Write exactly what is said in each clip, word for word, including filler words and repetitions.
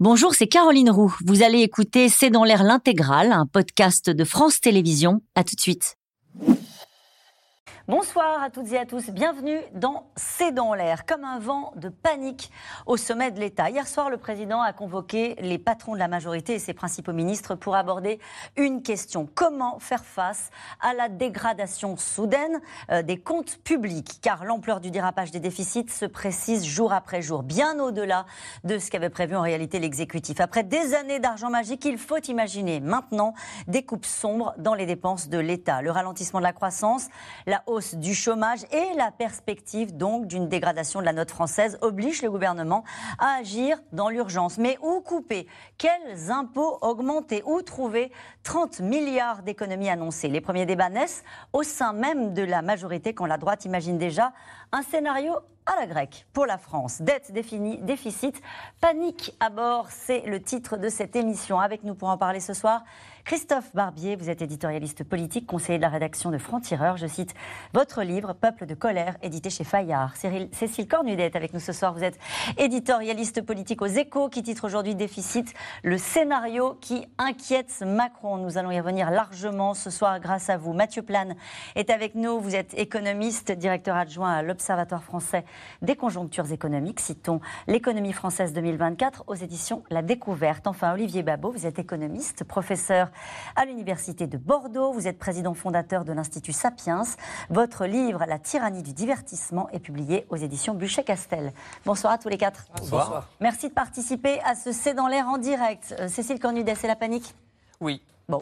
Bonjour, c'est Caroline Roux. Vous allez écouter C'est dans l'air l'intégrale, un podcast de France Télévisions. À tout de suite. Bonsoir à toutes et à tous, bienvenue dans C'est dans l'air, comme un vent de panique au sommet de l'État. Hier soir, le président a convoqué les patrons de la majorité et ses principaux ministres pour aborder une question. Comment faire face à la dégradation soudaine euh, des comptes publics? Car l'ampleur du dérapage des déficits se précise jour après jour, bien au-delà de ce qu'avait prévu en réalité l'exécutif. Après des années d'argent magique, il faut imaginer maintenant des coupes sombres dans les dépenses de l'État. Le ralentissement de la croissance, la hausse du chômage et la perspective donc d'une dégradation de la note française oblige le gouvernement à agir dans l'urgence. Mais où couper? Quels impôts augmenter? Où trouver trente milliards d'économies annoncées? Les premiers débats naissent au sein même de la majorité quand la droite imagine déjà un scénario à la grecque pour la France. Dette définie, déficit, panique à bord, c'est le titre de cette émission. Avec nous pour en parler ce soir, Christophe Barbier, vous êtes éditorialiste politique, conseiller de la rédaction de Franc-Tireur. Je cite votre livre « Peuple de colère », édité chez Fayard. Cyril, Cécile Cornudet est avec nous ce soir. Vous êtes éditorialiste politique aux Échos, qui titre aujourd'hui « Déficit, le scénario qui inquiète Macron ». Nous allons y revenir largement ce soir grâce à vous. Mathieu Plane est avec nous. Vous êtes économiste, directeur adjoint à l'Observatoire français des conjonctures économiques. Citons l'économie française deux mille vingt-quatre aux éditions La Découverte. Enfin, Olivier Babot, vous êtes économiste, professeur à l'Université de Bordeaux. Vous êtes président fondateur de l'Institut Sapiens. Votre livre, La tyrannie du divertissement, est publié aux éditions Buchet-Castel. Bonsoir à tous les quatre. Bonsoir. Bonsoir. Merci de participer à ce C'est dans l'air en direct. Euh, Cécile Cornudet, c'est la panique? Oui. Bon.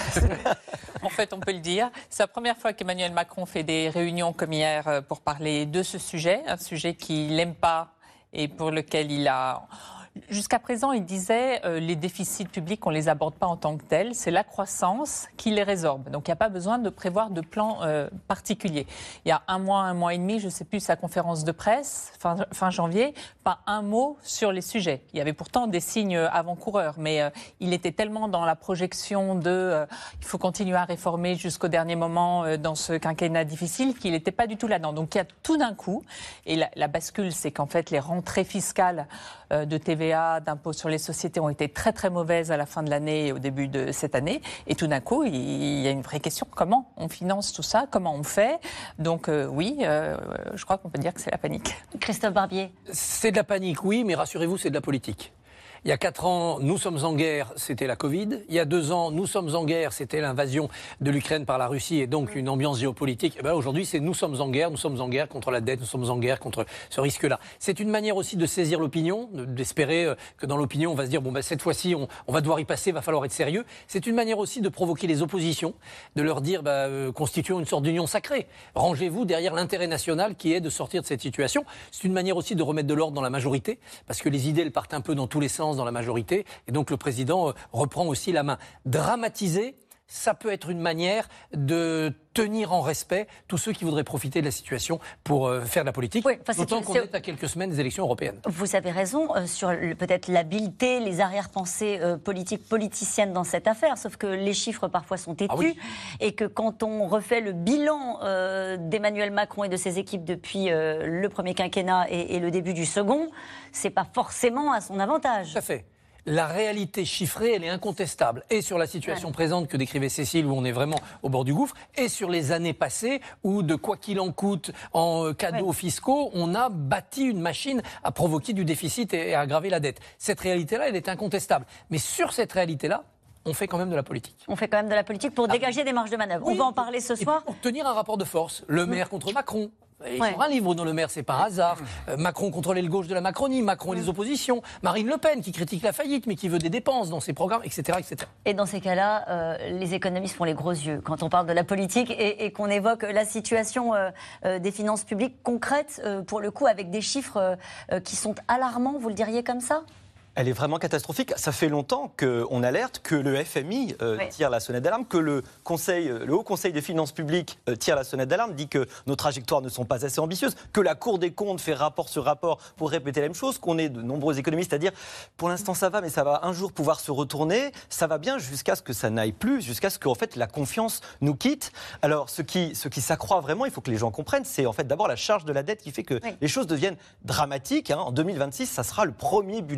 En fait, on peut le dire. C'est la première fois qu'Emmanuel Macron fait des réunions comme hier pour parler de ce sujet, un sujet qu'il n'aime pas et pour lequel il a... Jusqu'à présent, il disait euh, les déficits publics, on ne les aborde pas en tant que tels. C'est la croissance qui les résorbe. Donc, il n'y a pas besoin de prévoir de plan euh, particulier. Il y a un mois, un mois et demi, je ne sais plus, sa conférence de presse, fin, fin janvier, pas un mot sur les sujets. Il y avait pourtant des signes avant-coureurs, mais euh, il était tellement dans la projection de euh, il faut continuer à réformer jusqu'au dernier moment euh, dans ce quinquennat difficile qu'il n'était pas du tout là-dedans. Donc, il y a tout d'un coup, et la, la bascule, c'est qu'en fait, les rentrées fiscales euh, de T V A, d'impôts sur les sociétés ont été très très mauvaises à la fin de l'année et au début de cette année. Et tout d'un coup, il y a une vraie question. Comment on finance tout ça? Comment on fait? Donc euh, oui, euh, je crois qu'on peut dire que c'est la panique. Christophe Barbier. C'est de la panique, oui, mais rassurez-vous, c'est de la politique. Il y a quatre ans, nous sommes en guerre, c'était la Covid. Il y a deux ans, nous sommes en guerre, c'était l'invasion de l'Ukraine par la Russie et donc une ambiance géopolitique. Et ben aujourd'hui, c'est nous sommes en guerre, nous sommes en guerre contre la dette, nous sommes en guerre contre ce risque-là. C'est une manière aussi de saisir l'opinion, d'espérer que dans l'opinion, on va se dire, bon ben cette fois-ci, on, on va devoir y passer, il va falloir être sérieux. C'est une manière aussi de provoquer les oppositions, de leur dire, bah, euh, constituons une sorte d'union sacrée. Rangez-vous derrière l'intérêt national qui est de sortir de cette situation. C'est une manière aussi de remettre de l'ordre dans la majorité, parce que les idées, elles partent un peu dans tous les sens dans la majorité, et donc le président euh, reprend aussi la main. Dramatiser, ça peut être une manière de tenir en respect tous ceux qui voudraient profiter de la situation pour euh, faire de la politique, oui, enfin, d'autant qu'on est à quelques semaines des élections européennes. Vous avez raison euh, sur le, peut-être l'habileté, les arrière-pensées euh, politiques, politiciennes dans cette affaire, sauf que les chiffres parfois sont têtus, ah oui. Et que quand on refait le bilan euh, d'Emmanuel Macron et de ses équipes depuis euh, le premier quinquennat et, et le début du second, c'est pas forcément à son avantage. Tout à fait. La réalité chiffrée, elle est incontestable. Et sur la situation ouais. présente que décrivait Cécile, où on est vraiment au bord du gouffre, et sur les années passées, où de quoi qu'il en coûte, en cadeaux ouais. fiscaux, on a bâti une machine à provoquer du déficit et à aggraver la dette. Cette réalité-là, elle est incontestable. Mais sur cette réalité-là, on fait quand même de la politique. On fait quand même de la politique pour ah. dégager des marges de manœuvre. Oui. On va en parler ce soir. Et pour tenir un rapport de force. Le maire mmh. contre Macron. Il ouais. un livre, Bruno Le Maire, c'est par hasard. Euh, Macron contre l'aile gauche de la Macronie, Macron et les oppositions. Marine Le Pen qui critique la faillite, mais qui veut des dépenses dans ses programmes, et cetera et cetera. Et dans ces cas-là, euh, les économistes font les gros yeux quand on parle de la politique et, et qu'on évoque la situation euh, euh, des finances publiques concrètes, euh, pour le coup, avec des chiffres euh, qui sont alarmants, vous le diriez comme ça ? Elle est vraiment catastrophique. Ça fait longtemps qu'on alerte, que le F M I euh, oui. tire la sonnette d'alarme, que le, conseil, le Haut Conseil des finances publiques euh, tire la sonnette d'alarme, dit que nos trajectoires ne sont pas assez ambitieuses, que la Cour des comptes fait rapport sur rapport pour répéter la même chose, qu'on est de nombreux économistes à dire pour l'instant ça va, mais ça va un jour pouvoir se retourner, ça va bien jusqu'à ce que ça n'aille plus, jusqu'à ce que en fait, la confiance nous quitte. Alors ce qui, ce qui s'accroît vraiment, il faut que les gens comprennent, c'est en fait d'abord la charge de la dette qui fait que oui. les choses deviennent dramatiques. Hein. En deux mille vingt-six, ça sera le premier budget de l'État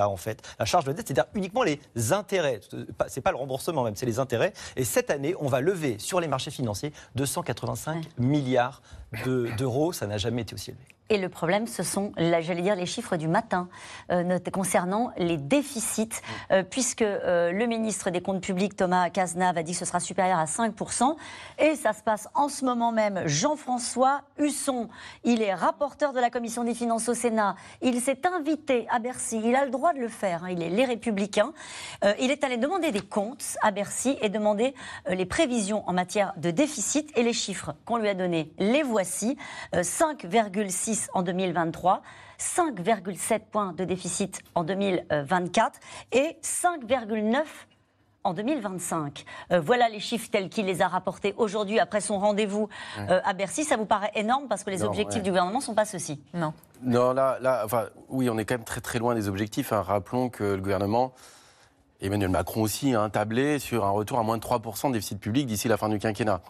l'État, en fait. La charge de la dette, c'est-à-dire uniquement les intérêts. C'est pas le remboursement même, c'est les intérêts. Et cette année, on va lever sur les marchés financiers deux cent quatre-vingt-cinq ouais. milliards de, d'euros. Ça n'a jamais été aussi élevé. Et le problème, ce sont, là, j'allais dire, les chiffres du matin euh, concernant les déficits, euh, puisque euh, le ministre des Comptes publics, Thomas Cazenave, a dit que ce sera supérieur à cinq pour cent. Et ça se passe en ce moment même. Jean-François Husson, il est rapporteur de la Commission des finances au Sénat. Il s'est invité à Bercy. Il a le droit de le faire. Hein, il est les Républicains. Euh, il est allé demander des comptes à Bercy et demander euh, les prévisions en matière de déficit. Et les chiffres qu'on lui a donnés, les voici. Euh, cinq virgule six en deux mille vingt-trois, cinq virgule sept points de déficit en deux mille vingt-quatre et cinq virgule neuf en deux mille vingt-cinq. Euh, voilà les chiffres tels qu'il les a rapportés aujourd'hui après son rendez-vous euh, à Bercy. Ça vous paraît énorme parce que les non, objectifs ouais. du gouvernement ne sont pas ceux-ci? Non. Non, là, là enfin, oui, on est quand même très très loin des objectifs. Hein. Rappelons que le gouvernement, Emmanuel Macron aussi, a hein, tablé sur un retour à moins de trois pour cent de déficit public d'ici la fin du quinquennat.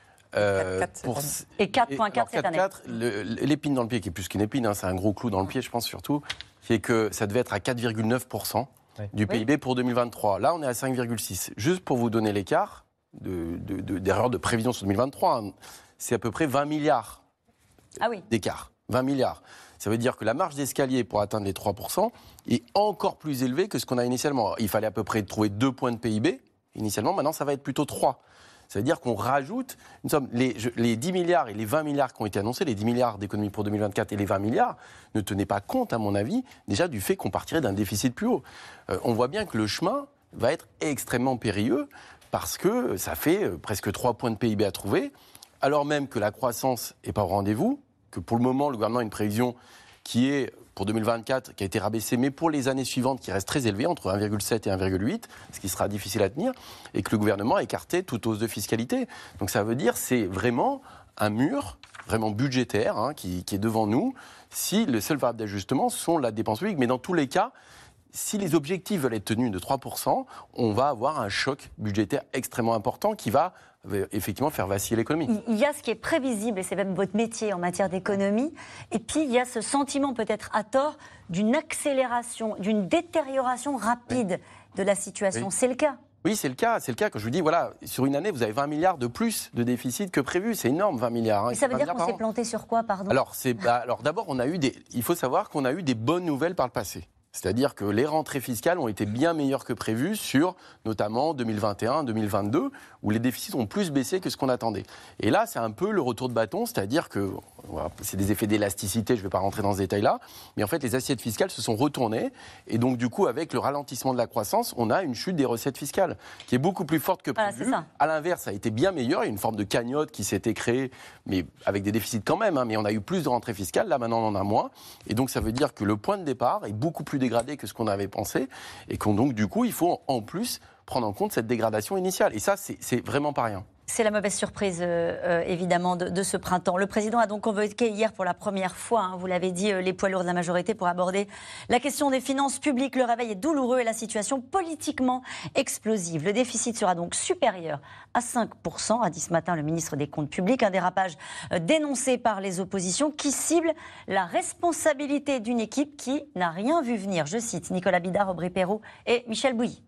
Euh, pour... Et quatre virgule quatre cette année. Le, l'épine dans le pied, qui est plus qu'une épine, hein, c'est un gros clou dans le pied, je pense surtout, qui est que ça devait être à quatre virgule neuf pour cent oui. du P I B oui. pour deux mille vingt-trois. Là, on est à cinq virgule six. Juste pour vous donner l'écart de, de, de, d'erreur de prévision sur deux mille vingt-trois, hein, c'est à peu près vingt milliards ah oui. d'écart. vingt milliards. Ça veut dire que la marge d'escalier pour atteindre les trois pour cent est encore plus élevée que ce qu'on a initialement. Il fallait à peu près trouver deux points de P I B initialement, maintenant ça va être plutôt trois. Ça veut dire qu'on rajoute une somme. Les, je, les dix milliards et les vingt milliards qui ont été annoncés, les dix milliards d'économies pour deux mille vingt-quatre et les vingt milliards, ne tenaient pas compte, à mon avis, déjà du fait qu'on partirait d'un déficit plus haut. Euh, on voit bien que le chemin va être extrêmement périlleux parce que ça fait presque trois points de P I B à trouver, alors même que la croissance n'est pas au rendez-vous, que pour le moment, le gouvernement a une prévision qui est, pour deux mille vingt-quatre, qui a été rabaissée, mais pour les années suivantes, qui reste très élevée, entre un virgule sept et un virgule huit, ce qui sera difficile à tenir, et que le gouvernement a écarté toute hausse de fiscalité. Donc ça veut dire que c'est vraiment un mur, vraiment budgétaire, hein, qui, qui est devant nous, si les seuls variables d'ajustement sont la dépense publique. Mais dans tous les cas, si les objectifs veulent être tenus de trois pour cent, on va avoir un choc budgétaire extrêmement important qui va effectivement faire vaciller l'économie. Il y a ce qui est prévisible, et c'est même votre métier en matière d'économie, et puis il y a ce sentiment peut-être à tort d'une accélération, d'une détérioration rapide oui. de la situation. Oui. C'est le cas. Oui, c'est le cas. C'est le cas. Quand je vous dis, voilà, sur une année, vous avez vingt milliards de plus de déficit que prévu. C'est énorme, vingt milliards. Hein. Et ça veut dire qu'on s'est planté sur quoi, pardon ? Alors, c'est, bah, alors d'abord, on a eu des, il faut savoir qu'on a eu des bonnes nouvelles par le passé. C'est-à-dire que les rentrées fiscales ont été bien meilleures que prévues sur, notamment, deux mille vingt et un, deux mille vingt-deux, où les déficits ont plus baissé que ce qu'on attendait. Et là, c'est un peu le retour de bâton, c'est-à-dire que, voilà, c'est des effets d'élasticité, je ne vais pas rentrer dans ce détail-là, mais en fait, les assiettes fiscales se sont retournées, et donc, du coup, avec le ralentissement de la croissance, on a une chute des recettes fiscales, qui est beaucoup plus forte que prévu. Voilà, à l'inverse, ça a été bien meilleur, il y a une forme de cagnotte qui s'était créée, mais avec des déficits quand même, hein, mais on a eu plus de rentrées fiscales, là, maintenant, on en a moins, et donc, ça veut dire que le point de départ est beaucoup plus dégradé que ce qu'on avait pensé, et qu'on donc du coup il faut en plus prendre en compte cette dégradation initiale. Et ça, c'est, c'est vraiment pas rien. C'est la mauvaise surprise, euh, évidemment, de, de ce printemps. Le président a donc convoqué hier pour la première fois, hein, vous l'avez dit, euh, les poids lourds de la majorité pour aborder la question des finances publiques. Le réveil est douloureux et la situation politiquement explosive. Le déficit sera donc supérieur à cinq pour cent, a dit ce matin le ministre des Comptes publics. Un dérapage euh, dénoncé par les oppositions qui cible la responsabilité d'une équipe qui n'a rien vu venir. Je cite Nicolas Bidard, Aubry Perrault et Michel Bouilly.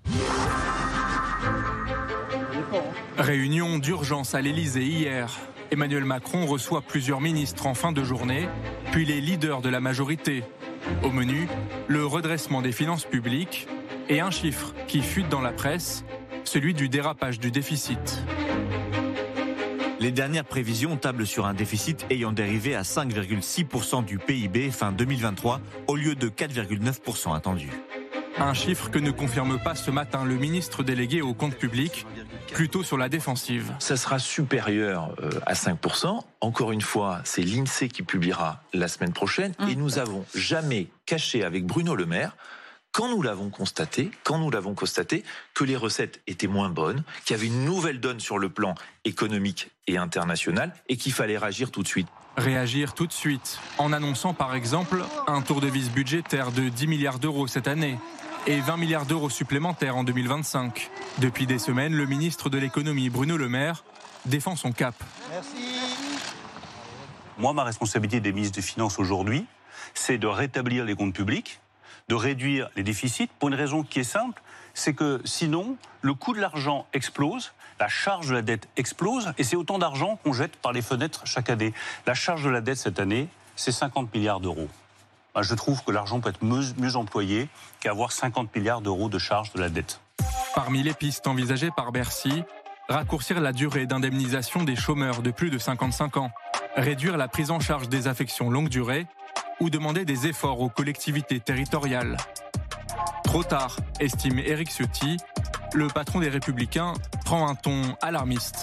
Réunion d'urgence à l'Élysée hier. Emmanuel Macron reçoit plusieurs ministres en fin de journée, puis les leaders de la majorité. Au menu, le redressement des finances publiques et un chiffre qui fuite dans la presse, celui du dérapage du déficit. Les dernières prévisions tablent sur un déficit ayant dérivé à cinq virgule six pour cent du P I B fin deux mille vingt-trois au lieu de quatre virgule neuf pour cent attendu. Un chiffre que ne confirme pas ce matin le ministre délégué au compte public, plutôt sur la défensive. Ça sera supérieur à cinq pour cent. Encore une fois, c'est l'INSEE qui publiera la semaine prochaine. Mmh. Et nous n'avons jamais caché avec Bruno Le Maire, quand nous l'avons constaté, quand nous l'avons constaté, que les recettes étaient moins bonnes, qu'il y avait une nouvelle donne sur le plan économique et international et qu'il fallait réagir tout de suite. Réagir tout de suite, en annonçant par exemple un tour de vis budgétaire de dix milliards d'euros cette année et vingt milliards d'euros supplémentaires en deux mille vingt-cinq. Depuis des semaines, le ministre de l'économie, Bruno Le Maire, défend son cap. Merci. Moi, ma responsabilité des ministres des Finances aujourd'hui, c'est de rétablir les comptes publics, de réduire les déficits pour une raison qui est simple, c'est que sinon, le coût de l'argent explose, la charge de la dette explose, et c'est autant d'argent qu'on jette par les fenêtres chaque année. La charge de la dette cette année, c'est cinquante milliards d'euros. Je trouve que l'argent peut être mieux, mieux employé qu'avoir cinquante milliards d'euros de charge de la dette. Parmi les pistes envisagées par Bercy, raccourcir la durée d'indemnisation des chômeurs de plus de cinquante-cinq ans, réduire la prise en charge des affections longue durée ou demander des efforts aux collectivités territoriales. Trop tard, estime Éric Ciotti, le patron des Républicains prend un ton alarmiste.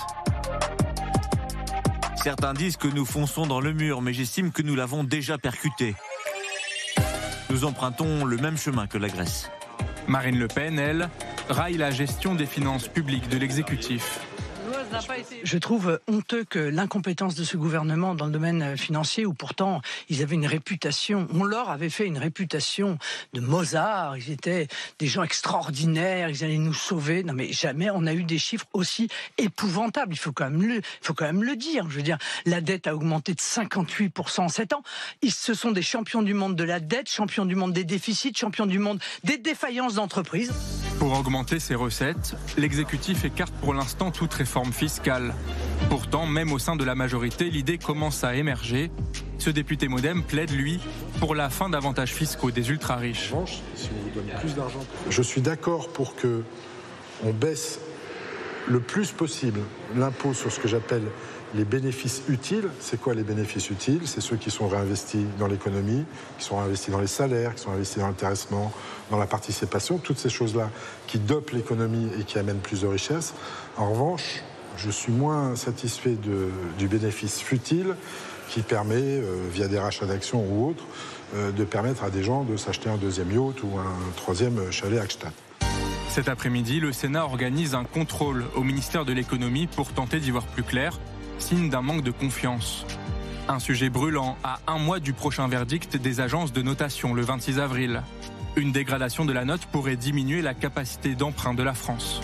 Certains disent que nous fonçons dans le mur, mais j'estime que nous l'avons déjà percuté. Nous empruntons le même chemin que la Grèce. Marine Le Pen, elle, raille la gestion des finances publiques de l'exécutif. Je trouve honteux que l'incompétence de ce gouvernement dans le domaine financier, où pourtant ils avaient une réputation, on leur avait fait une réputation de Mozart, ils étaient des gens extraordinaires, ils allaient nous sauver. Non mais jamais on a eu des chiffres aussi épouvantables, il faut quand même le, il faut quand même le dire. Je veux dire, la dette a augmenté de cinquante-huit pour cent en sept ans. Ils, ce sont des champions du monde de la dette, champions du monde des déficits, champions du monde des défaillances d'entreprises. Pour augmenter ses recettes, l'exécutif écarte pour l'instant toute réforme fiscale. Pourtant, même au sein de la majorité, l'idée commence à émerger. Ce député MoDem plaide, lui, pour la fin d'avantages fiscaux des ultra-riches. En revanche, si on vous donne plus d'argent, je suis d'accord pour que on baisse le plus possible l'impôt sur ce que j'appelle les bénéfices utiles. C'est quoi les bénéfices utiles? C'est ceux qui sont réinvestis dans l'économie, qui sont réinvestis dans les salaires, qui sont investis dans l'intéressement, dans la participation, toutes ces choses-là qui dopent l'économie et qui amènent plus de richesses. En revanche, je suis moins satisfait de, du bénéfice futile qui permet, euh, via des rachats d'actions ou autres, euh, de permettre à des gens de s'acheter un deuxième yacht ou un troisième chalet à Gstaad. Cet après-midi, le Sénat organise un contrôle au ministère de l'économie pour tenter d'y voir plus clair, signe d'un manque de confiance. Un sujet brûlant à un mois du prochain verdict des agences de notation le vingt-six avril. Une dégradation de la note pourrait diminuer la capacité d'emprunt de la France.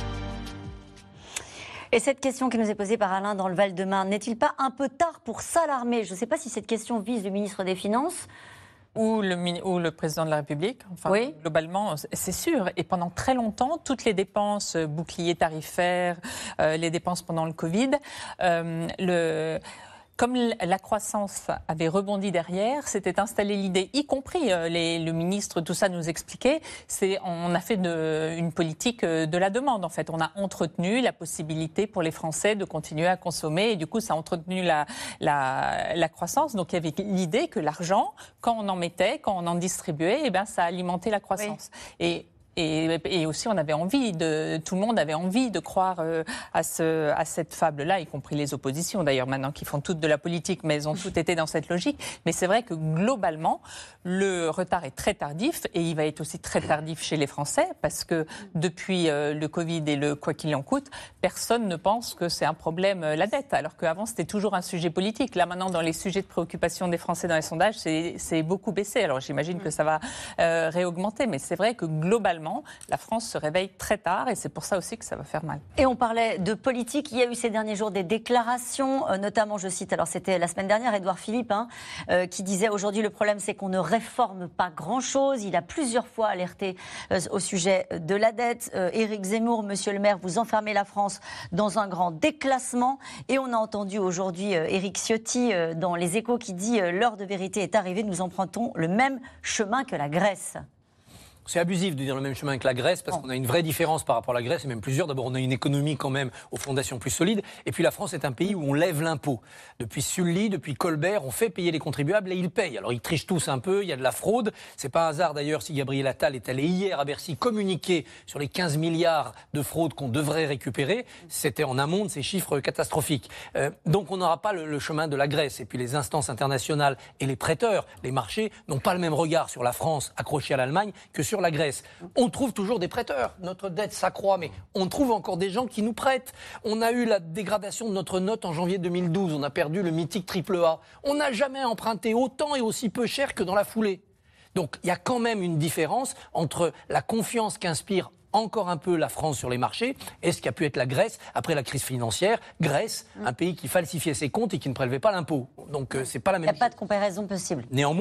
Et cette question qui nous est posée par Alain dans le Val-de-Marne, n'est-il pas un peu tard pour s'alarmer? Je ne sais pas si cette question vise le ministre des Finances. Ou le, ou le président de la République. Enfin, oui. Globalement, c'est sûr. Et pendant très longtemps, toutes les dépenses boucliers tarifaires, euh, les dépenses pendant le Covid, euh, le... Comme la croissance avait rebondi derrière, s'était installée l'idée, y compris les, le ministre, tout ça nous expliquait, c'est, on a fait de, une politique de la demande en fait. On a entretenu la possibilité pour les Français de continuer à consommer et du coup ça a entretenu la, la, la croissance. Donc il y avait l'idée que l'argent, quand on en mettait, quand on en distribuait, eh ben, ça alimentait la croissance. Oui. Et Et, et aussi, on avait envie de, tout le monde avait envie de croire euh, à, ce, à cette fable-là, y compris les oppositions d'ailleurs maintenant qui font toutes de la politique, mais elles ont toutes été dans cette logique. Mais c'est vrai que globalement, le retard est très tardif et il va être aussi très tardif chez les Français parce que depuis euh, le Covid et le quoi qu'il en coûte, personne ne pense que c'est un problème euh, la dette, alors qu'avant c'était toujours un sujet politique. Là maintenant, dans les sujets de préoccupation des Français dans les sondages, c'est, c'est beaucoup baissé. Alors j'imagine que ça va euh, réaugmenter, mais c'est vrai que globalement, la France se réveille très tard et c'est pour ça aussi que ça va faire mal. Et on parlait de politique. Il y a eu ces derniers jours des déclarations, euh, notamment, je cite, alors c'était la semaine dernière, Édouard Philippe, hein, euh, qui disait aujourd'hui le problème c'est qu'on ne réforme pas grand-chose. Il a plusieurs fois alerté euh, au sujet de la dette. Euh, Éric Zemmour, monsieur le maire, vous enfermez la France dans un grand déclassement. Et on a entendu aujourd'hui euh, Éric Ciotti euh, dans Les Échos qui dit euh, l'heure de vérité est arrivée, nous empruntons le même chemin que la Grèce. C'est abusif de dire le même chemin que la Grèce parce qu'on a une vraie différence par rapport à la Grèce et même plusieurs. D'abord, on a une économie quand même aux fondations plus solides. Et puis la France est un pays où on lève l'impôt. Depuis Sully, depuis Colbert, on fait payer les contribuables et ils payent. Alors ils trichent tous un peu, il y a de la fraude. C'est pas un hasard d'ailleurs si Gabriel Attal est allé hier à Bercy communiquer sur les quinze milliards de fraude qu'on devrait récupérer. C'était en amont de ces chiffres catastrophiques. Euh, donc on n'aura pas le, le chemin de la Grèce. Et puis les instances internationales et les prêteurs, les marchés, n'ont pas le même regard sur la France accrochée à l'Allemagne que sur la Grèce. On trouve toujours des prêteurs. Notre dette s'accroît, mais on trouve encore des gens qui nous prêtent. On a eu la dégradation de notre note en janvier deux mille douze. On a perdu le mythique triple A. On n'a jamais emprunté autant et aussi peu cher que dans la foulée. Donc il y a quand même une différence entre la confiance qu'inspire encore un peu la France sur les marchés et ce qu'a pu être la Grèce après la crise financière. Grèce, un pays qui falsifiait ses comptes et qui ne prélevait pas l'impôt. Donc euh, c'est pas la même chose. Il n'y a pas de comparaison possible. Néanmoins,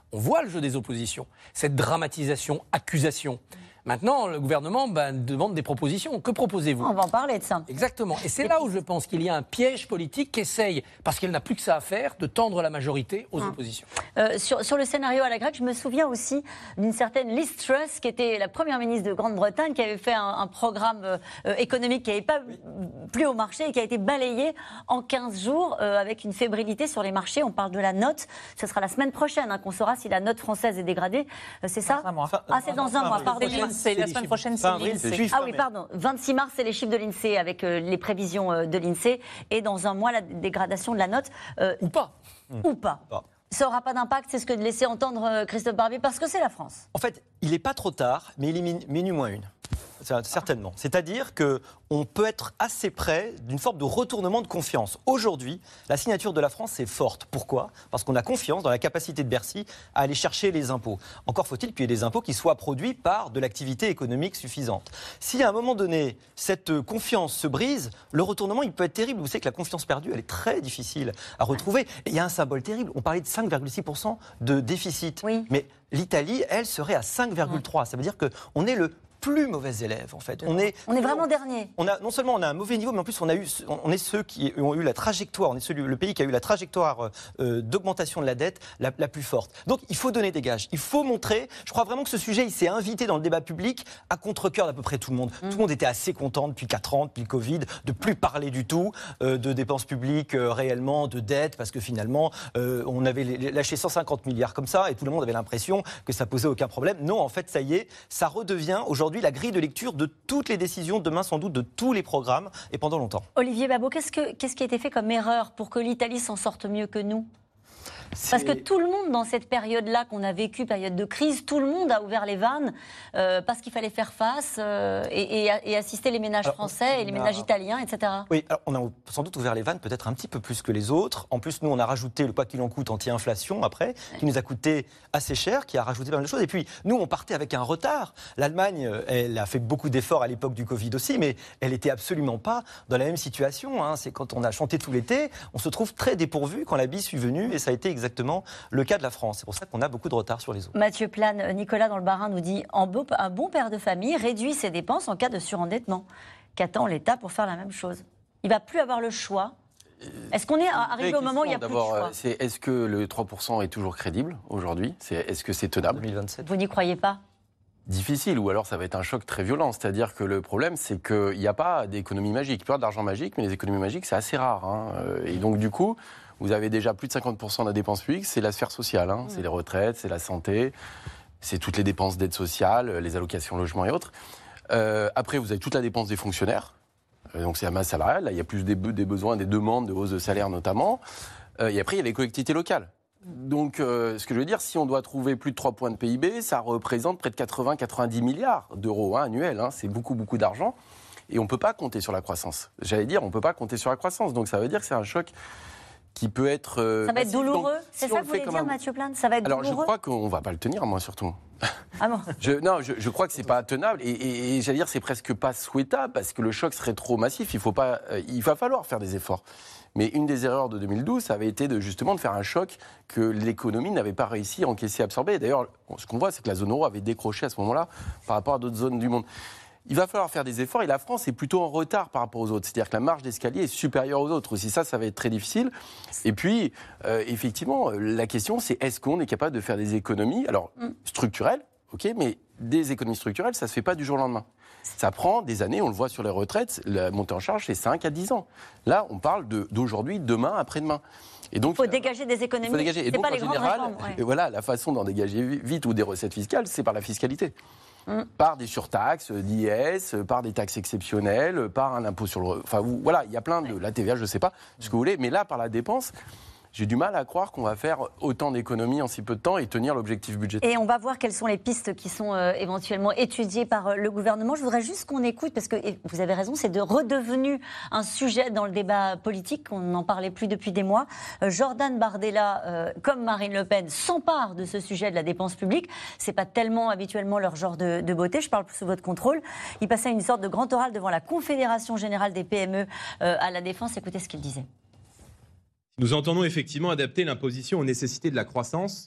On voit le jeu des oppositions, cette dramatisation, accusation. Maintenant, le gouvernement ben, demande des propositions. Que proposez-vous ? On va en parler de ça. Exactement. Et c'est là où je pense qu'il y a un piège politique qui essaye, parce qu'elle n'a plus que ça à faire, de tendre la majorité aux hum. oppositions. Euh, sur, sur le scénario à la grecque, je me souviens aussi d'une certaine Liz Truss, qui était la première ministre de Grande-Bretagne, qui avait fait un, un programme euh, économique qui n'avait pas oui. plu au marché et qui a été balayé en quinze jours euh, avec une fébrilité sur les marchés. On parle de la note. Ce sera la semaine prochaine hein, qu'on saura si la note française est dégradée. Euh, c'est ça ? Enfin, Ah, c'est dans un mois, pardon. C'est la semaine prochaine, c'est l'INSEE. Ah oui, pardon. vingt-six mars, c'est les chiffres de l'INSEE avec euh, les prévisions euh, de l'INSEE. Et dans un mois, la dégradation de la note. Euh, ou pas. Mmh. Ou pas. pas. Ça n'aura pas d'impact, c'est ce que de laisser entendre euh, Christophe Barbier, parce que c'est la France. En fait, il n'est pas trop tard, mais il est min- minuit moins une. Certainement. C'est-à-dire qu'on peut être assez près d'une forme de retournement de confiance. Aujourd'hui, la signature de la France est forte. Pourquoi ? Parce qu'on a confiance dans la capacité de Bercy à aller chercher les impôts. Encore faut-il qu'il y ait des impôts qui soient produits par de l'activité économique suffisante. Si à un moment donné, cette confiance se brise, le retournement, il peut être terrible. Vous savez que la confiance perdue, elle est très difficile à retrouver. Et il y a un symbole terrible. On parlait de cinq virgule six pour cent de déficit. Oui. Mais l'Italie, elle, serait à cinq virgule trois. Ouais. Ça veut dire qu'on est le plus mauvais élèves en fait. On est, on est vraiment dernier. On a, non seulement on a un mauvais niveau, mais en plus on, a eu, on est ceux qui ont eu la trajectoire, on est celui, le pays qui a eu la trajectoire euh, d'augmentation de la dette la, la plus forte. Donc il faut donner des gages, il faut montrer, je crois vraiment que ce sujet il s'est invité dans le débat public à contre-cœur d'à peu près tout le monde. Mmh. Tout le monde était assez content depuis quatre ans, depuis le Covid, de plus parler du tout euh, de dépenses publiques euh, réellement, de dette, parce que finalement euh, on avait lâché cent cinquante milliards comme ça et tout le monde avait l'impression que ça posait aucun problème. Non, en fait ça y est, ça redevient aujourd'hui la grille de lecture de toutes les décisions, demain sans doute de tous les programmes et pendant longtemps. Olivier Babot, qu'est-ce, que, qu'est-ce qui a été fait comme erreur pour que l'Italie s'en sorte mieux que nous ? C'est... Parce que tout le monde, dans cette période-là qu'on a vécue, période de crise, tout le monde a ouvert les vannes euh, parce qu'il fallait faire face euh, et, et, et assister les ménages alors, français et les a... ménages italiens, et cetera. Oui, alors on a sans doute ouvert les vannes peut-être un petit peu plus que les autres. En plus, nous, on a rajouté le quoi qu'il en coûte anti-inflation après, qui nous a coûté assez cher, qui a rajouté pas mal de choses. Et puis, nous, on partait avec un retard. L'Allemagne, elle a fait beaucoup d'efforts à l'époque du Covid aussi, mais elle n'était absolument pas dans la même situation. Hein. C'est quand on a chanté tout l'été, on se trouve très dépourvu quand la bise est venue, et ça a été exactement le cas de la France. C'est pour ça qu'on a beaucoup de retard sur les autres. Mathieu Plane, Nicolas dans le Bas-Rhin nous dit un bon père de famille réduit ses dépenses en cas de surendettement. Qu'attend l'État pour faire la même chose ? Il ne va plus avoir le choix. Est-ce qu'on est arrivé au moment où il n'y a plus de choix ? C'est, est-ce que le trois pour cent est toujours crédible aujourd'hui ? c'est, Est-ce que c'est tenable ? deux mille vingt-sept. Vous n'y croyez pas ? Difficile, ou alors ça va être un choc très violent. C'est-à-dire que le problème, c'est qu'il n'y a pas d'économie magique. Il peut y avoir d'argent magique, mais les économies magiques, c'est assez rare. Hein. Et donc, du coup, vous avez déjà plus de cinquante pour cent de la dépense publique, c'est la sphère sociale. Hein. Mmh. C'est les retraites, c'est la santé, c'est toutes les dépenses d'aide sociale, les allocations logement et autres. Euh, après, vous avez toute la dépense des fonctionnaires. Euh, donc, c'est la masse salariale. Là, il y a plus des, be- des besoins, des demandes de hausse de salaire notamment. Euh, et après, il y a les collectivités locales. Donc, euh, ce que je veux dire, si on doit trouver plus de trois points de P I B, ça représente près de quatre-vingts à quatre-vingt-dix milliards d'euros hein, annuels. Hein. C'est beaucoup, beaucoup d'argent. Et on ne peut pas compter sur la croissance. J'allais dire, on ne peut pas compter sur la croissance. Donc, ça veut dire que c'est un choc qui peut être... Euh, ça va être douloureux. Donc, c'est si ça que vous voulez dire, un... Mathieu Plane ? Ça va être Alors, douloureux. je crois qu'on ne va pas le tenir, moi, surtout. Ah bon ? je, Non, je, je crois que ce n'est pas tenable. Et, et, et j'allais dire, c'est presque pas souhaitable, parce que le choc serait trop massif. Il, faut pas, euh, il va falloir faire des efforts. Mais une des erreurs de deux mille douze, ça avait été de, justement de faire un choc que l'économie n'avait pas réussi à encaisser, absorber. D'ailleurs, ce qu'on voit, c'est que la zone euro avait décroché à ce moment-là par rapport à d'autres zones du monde. Il va falloir faire des efforts et la France est plutôt en retard par rapport aux autres. C'est-à-dire que la marge d'escalier est supérieure aux autres. Aussi ça, ça va être très difficile. Et puis, euh, effectivement, la question, c'est est-ce qu'on est capable de faire des économies, alors structurelles, ok, mais des économies structurelles, ça ne se fait pas du jour au lendemain. Ça prend des années, on le voit sur les retraites, la montée en charge, c'est cinq à dix ans. Là, on parle de, d'aujourd'hui, demain, après-demain. Et donc, il faut dégager des économies, il faut dégager. Et donc, pas les grandes réformes. Ouais. Et voilà, la façon d'en dégager vite ou des recettes fiscales, c'est par la fiscalité. Mmh. Par des surtaxes, d'I S, par des taxes exceptionnelles, par un impôt sur le... Enfin, vous, voilà, il y a plein de... La T V A, je ne sais pas ce que vous voulez, mais là, par la dépense... J'ai du mal à croire qu'on va faire autant d'économies en si peu de temps et tenir l'objectif budgétaire. Et on va voir quelles sont les pistes qui sont euh, éventuellement étudiées par euh, le gouvernement. Je voudrais juste qu'on écoute, parce que vous avez raison, c'est de redevenu un sujet dans le débat politique. On n'en parlait plus depuis des mois. Euh, Jordan Bardella, euh, comme Marine Le Pen, s'empare de ce sujet de la dépense publique. C'est pas tellement habituellement leur genre de, de beauté. Je parle sous votre contrôle. Il passait une sorte de grand oral devant la Confédération Générale des P M E euh, à la Défense. Écoutez ce qu'il disait. Nous entendons effectivement adapter l'imposition aux nécessités de la croissance.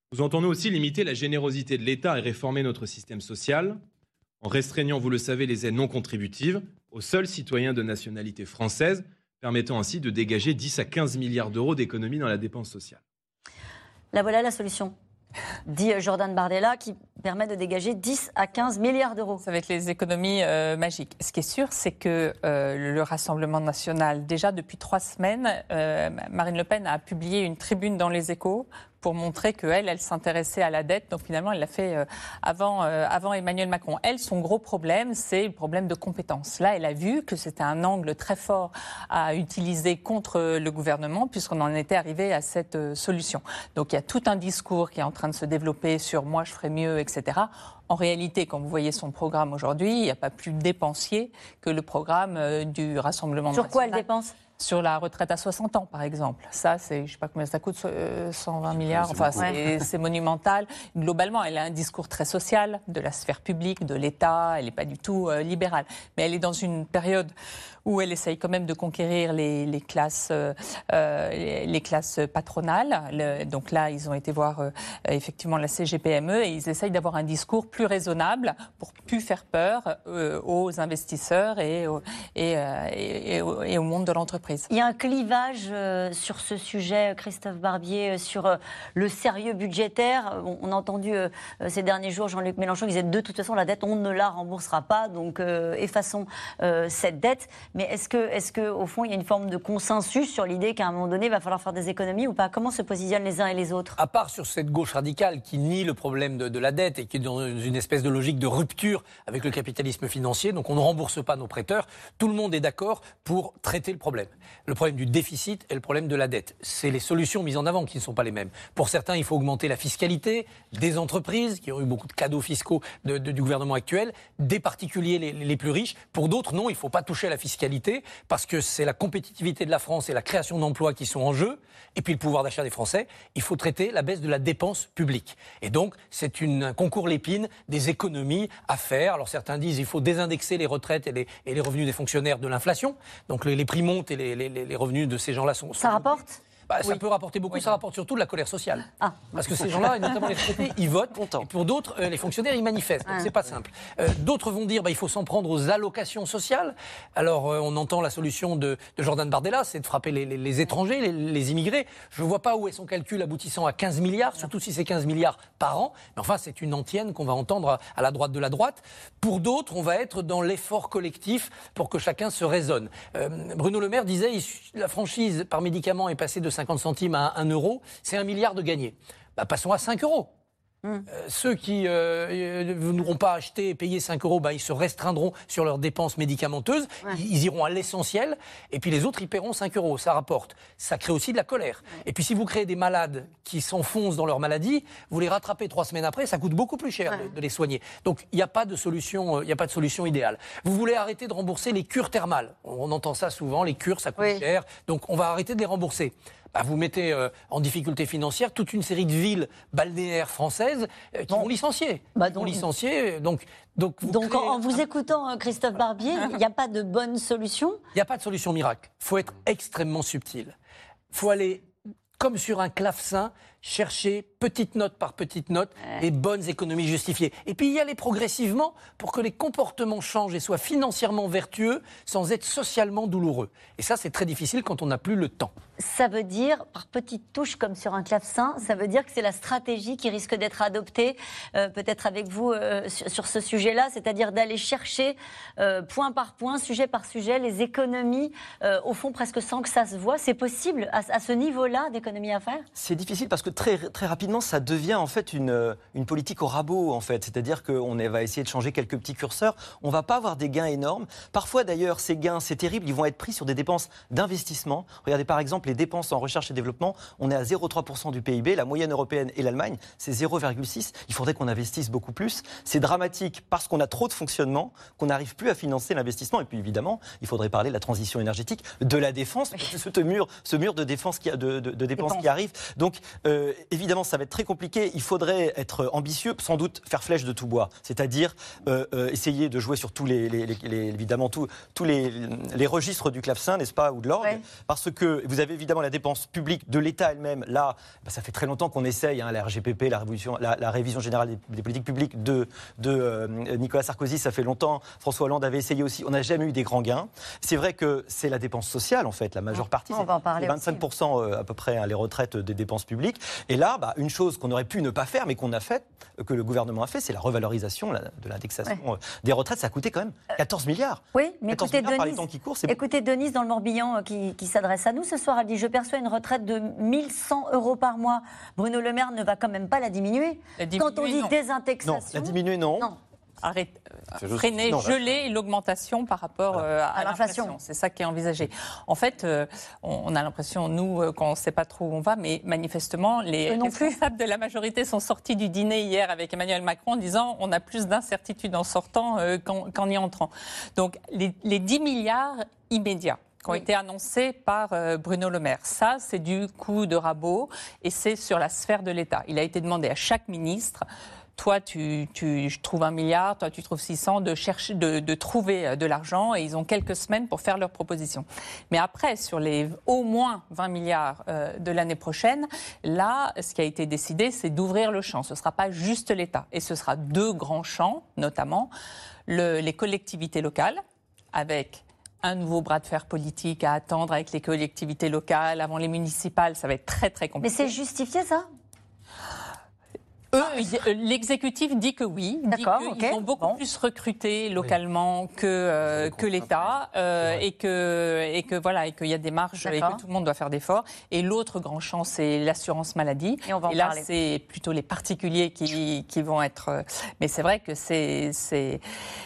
Nous entendons aussi limiter la générosité de l'État et réformer notre système social en restreignant, vous le savez, les aides non contributives aux seuls citoyens de nationalité française, permettant ainsi de dégager dix à quinze milliards d'euros d'économies dans la dépense sociale. La voilà la solution, dit Jordan Bardella, qui permet de dégager dix à quinze milliards d'euros. Ça va être les économies euh, magiques. Ce qui est sûr, c'est que euh, le Rassemblement national, déjà depuis trois semaines, euh, Marine Le Pen a publié une tribune dans Les Échos pour montrer qu'elle, elle s'intéressait à la dette. Donc finalement, elle l'a fait euh, avant, euh, avant Emmanuel Macron. Elle, son gros problème, c'est le problème de compétences. Là, elle a vu que c'était un angle très fort à utiliser contre le gouvernement, puisqu'on en était arrivé à cette euh, solution. Donc il y a tout un discours qui est en train de se développer sur « moi, je ferai mieux », et cetera. En réalité, quand vous voyez son programme aujourd'hui, il n'y a pas plus dépensier que le programme euh, du Rassemblement Sur national. quoi elle dépense ? Sur la retraite à soixante ans, par exemple. Ça, c'est, je ne sais pas combien ça coûte, cent vingt milliards. Enfin, c'est, ouais. c'est monumental. Globalement, elle a un discours très social de la sphère publique, de l'État. Elle n'est pas du tout euh, libérale. Mais elle est dans une période où elle essaye quand même de conquérir les, les, classes, euh, les, les classes patronales. Le, donc là, ils ont été voir euh, effectivement la C G P M E et ils essayent d'avoir un discours plus raisonnable pour plus faire peur euh, aux investisseurs et, au, et, euh, et, et, au, et au monde de l'entreprise. Il y a un clivage euh, sur ce sujet, Christophe Barbier, euh, sur euh, le sérieux budgétaire. On, on a entendu euh, ces derniers jours Jean-Luc Mélenchon qui disait de toute façon la dette, on ne la remboursera pas, donc euh, effaçons euh, cette dette. Mais est-ce que, est-ce que, au fond, il y a une forme de consensus sur l'idée qu'à un moment donné, il va falloir faire des économies ou pas ? Comment se positionnent les uns et les autres ? À part sur cette gauche radicale qui nie le problème de, de la dette et qui est dans une espèce de logique de rupture avec le capitalisme financier, donc on ne rembourse pas nos prêteurs, tout le monde est d'accord pour traiter le problème. Le problème du déficit et le problème de la dette. C'est les solutions mises en avant qui ne sont pas les mêmes. Pour certains, il faut augmenter la fiscalité des entreprises qui ont eu beaucoup de cadeaux fiscaux de, de, du gouvernement actuel, des particuliers les, les plus riches. Pour d'autres, non, il ne faut pas toucher à la fiscalité parce que c'est la compétitivité de la France et la création d'emplois qui sont en jeu, et puis le pouvoir d'achat des Français. Il faut traiter la baisse de la dépense publique. Et donc, c'est une, un concours Lépine des économies à faire. Alors certains disent qu'il faut désindexer les retraites et les, et les revenus des fonctionnaires de l'inflation. Donc les, les prix montent et les, les, les revenus de ces gens-là sont... sont Ça rapporte ? Bah, ça oui. peut rapporter beaucoup, oui. Ça rapporte surtout de la colère sociale. Ah. Parce que ces gens-là, et notamment les retraités, ils votent. Et pour d'autres, euh, les fonctionnaires, ils manifestent. Donc ah. c'est pas simple. Euh, d'autres vont dire, bah, il faut s'en prendre aux allocations sociales. Alors euh, on entend la solution de, de Jordan Bardella, c'est de frapper les, les, les étrangers, les, les immigrés. Je ne vois pas où est son calcul aboutissant à quinze milliards, surtout si c'est quinze milliards par an. Mais enfin, c'est une antienne qu'on va entendre à, à la droite de la droite. Pour d'autres, on va être dans l'effort collectif pour que chacun se raisonne. Euh, Bruno Le Maire disait, il, la franchise par médicament est passée de cinquante centimes à un euro, c'est un milliard de gagnés. Bah, passons à cinq euros. Mmh. Euh, ceux qui euh, n'auront pas acheté et payé cinq euros, bah, ils se restreindront sur leurs dépenses médicamenteuses, ouais. ils, ils iront à l'essentiel, et puis les autres, ils paieront cinq euros. Ça rapporte. Ça crée aussi de la colère. Ouais. Et puis si vous créez des malades qui s'enfoncent dans leur maladie, vous les rattrapez trois semaines après, ça coûte beaucoup plus cher ouais. de, de les soigner. Donc il n'y a pas de solution, il n'y a pas de solution idéale. Vous voulez arrêter de rembourser les cures thermales. On, on entend ça souvent, les cures, ça coûte oui. cher, donc on va arrêter de les rembourser. Bah, vous mettez euh, en difficulté financière toute une série de villes balnéaires françaises euh, qui bon. vont licencier. Bah, donc, vont licencier donc, donc, vous donc créez... en, en vous écoutant, Christophe Barbier, il n'y a pas de bonne solution ? Il n'y a pas de solution miracle. Il faut être extrêmement subtil. Il faut aller, comme sur un clavecin, chercher petite note par petite note ouais. les bonnes économies justifiées. Et puis y aller progressivement pour que les comportements changent et soient financièrement vertueux sans être socialement douloureux. Et ça, c'est très difficile quand on n'a plus le temps. Ça veut dire, par petites touches comme sur un clavecin, ça veut dire que c'est la stratégie qui risque d'être adoptée, euh, peut-être avec vous, euh, sur, sur ce sujet-là, c'est-à-dire d'aller chercher euh, point par point, sujet par sujet, les économies, euh, au fond, presque sans que ça se voit. C'est possible, à, à ce niveau-là, d'économies à faire ? C'est difficile parce que très, très rapidement, ça devient en fait une, une politique au rabot, en fait. C'est-à-dire qu'on va essayer de changer quelques petits curseurs. On ne va pas avoir des gains énormes. Parfois, d'ailleurs, ces gains, c'est terrible, ils vont être pris sur des dépenses d'investissement. Regardez, par exemple, les dépenses en recherche et développement, on est à zéro virgule trois pour cent du P I B. La moyenne européenne et l'Allemagne, c'est zéro virgule six. Il faudrait qu'on investisse beaucoup plus. C'est dramatique parce qu'on a trop de fonctionnement, qu'on n'arrive plus à financer l'investissement. Et puis, évidemment, il faudrait parler de la transition énergétique, de la défense, ce mur, ce mur de, défense qui, de, de, de dépenses qui arrive. Donc, euh, euh, évidemment, ça va être très compliqué. Il faudrait être ambitieux, sans doute faire flèche de tout bois, c'est-à-dire euh, euh, essayer de jouer sur tous les, les, les, les évidemment tous, tous les, les registres du clavecin, n'est-ce pas, ou de l'orgue, ouais. Parce que vous avez évidemment la dépense publique de l'État elle-même. Là, bah, ça fait très longtemps qu'on essaye, hein, la R G P P, la, la, la révision générale des, des politiques publiques de, de euh, Nicolas Sarkozy, ça fait longtemps. François Hollande avait essayé aussi. On n'a jamais eu des grands gains. C'est vrai que c'est la dépense sociale, en fait, la majeure partie. On va en parler. vingt-cinq pour cent à peu près, hein, les retraites des dépenses publiques. Et là, bah, une chose qu'on aurait pu ne pas faire, mais qu'on a fait, que le gouvernement a fait, c'est la revalorisation la, de l'indexation ouais. des retraites. Ça a coûté quand même quatorze milliards. Oui, mais écoutez, milliards Denise, par les temps qui courent, c'est... écoutez Denise dans le Morbihan qui, qui s'adresse à nous ce soir. Elle dit « Je perçois une retraite de mille cent euros par mois. Bruno Le Maire ne va quand même pas la diminuer. La diminuer Quand on dit non. désindexation... » Non, la diminuer, non. non. Arrête, euh, freiner, non, geler l'augmentation par rapport voilà. euh, à, à l'inflation. C'est ça qui est envisagé. En fait, euh, on, on a l'impression, nous, euh, qu'on ne sait pas trop où on va, mais manifestement, les euh, responsables de la majorité sont sortis du dîner hier avec Emmanuel Macron en disant on a plus d'incertitudes en sortant euh, qu'en, qu'en y entrant. Donc, les, les dix milliards immédiats qui ont oui. été annoncés par euh, Bruno Le Maire. Ça, c'est du coup de rabot et c'est sur la sphère de l'État. Il a été demandé à chaque ministre... Toi, tu, tu trouves un milliard, toi, tu trouves six cents, de, chercher, de, de trouver de l'argent et ils ont quelques semaines pour faire leurs propositions. Mais après, sur les au moins vingt milliards euh, de l'année prochaine, là, ce qui a été décidé, c'est d'ouvrir le champ. Ce ne sera pas juste l'État. Et ce sera deux grands champs, notamment le, les collectivités locales, avec un nouveau bras de fer politique à attendre avec les collectivités locales, avant les municipales. Ça va être très, très compliqué. Mais c'est justifié, ça ? Eux, l'exécutif dit que oui, dit qu'ils okay. ont beaucoup bon. plus recruté localement oui. que, euh, que l'État euh, et que et que voilà et qu'il y a des marges D'accord. et que tout le monde doit faire d'efforts. Et l'autre grand champ, c'est l'assurance maladie. Et, on va en et là, parler. c'est plutôt les particuliers qui, qui vont être. Mais c'est vrai que c'est c'est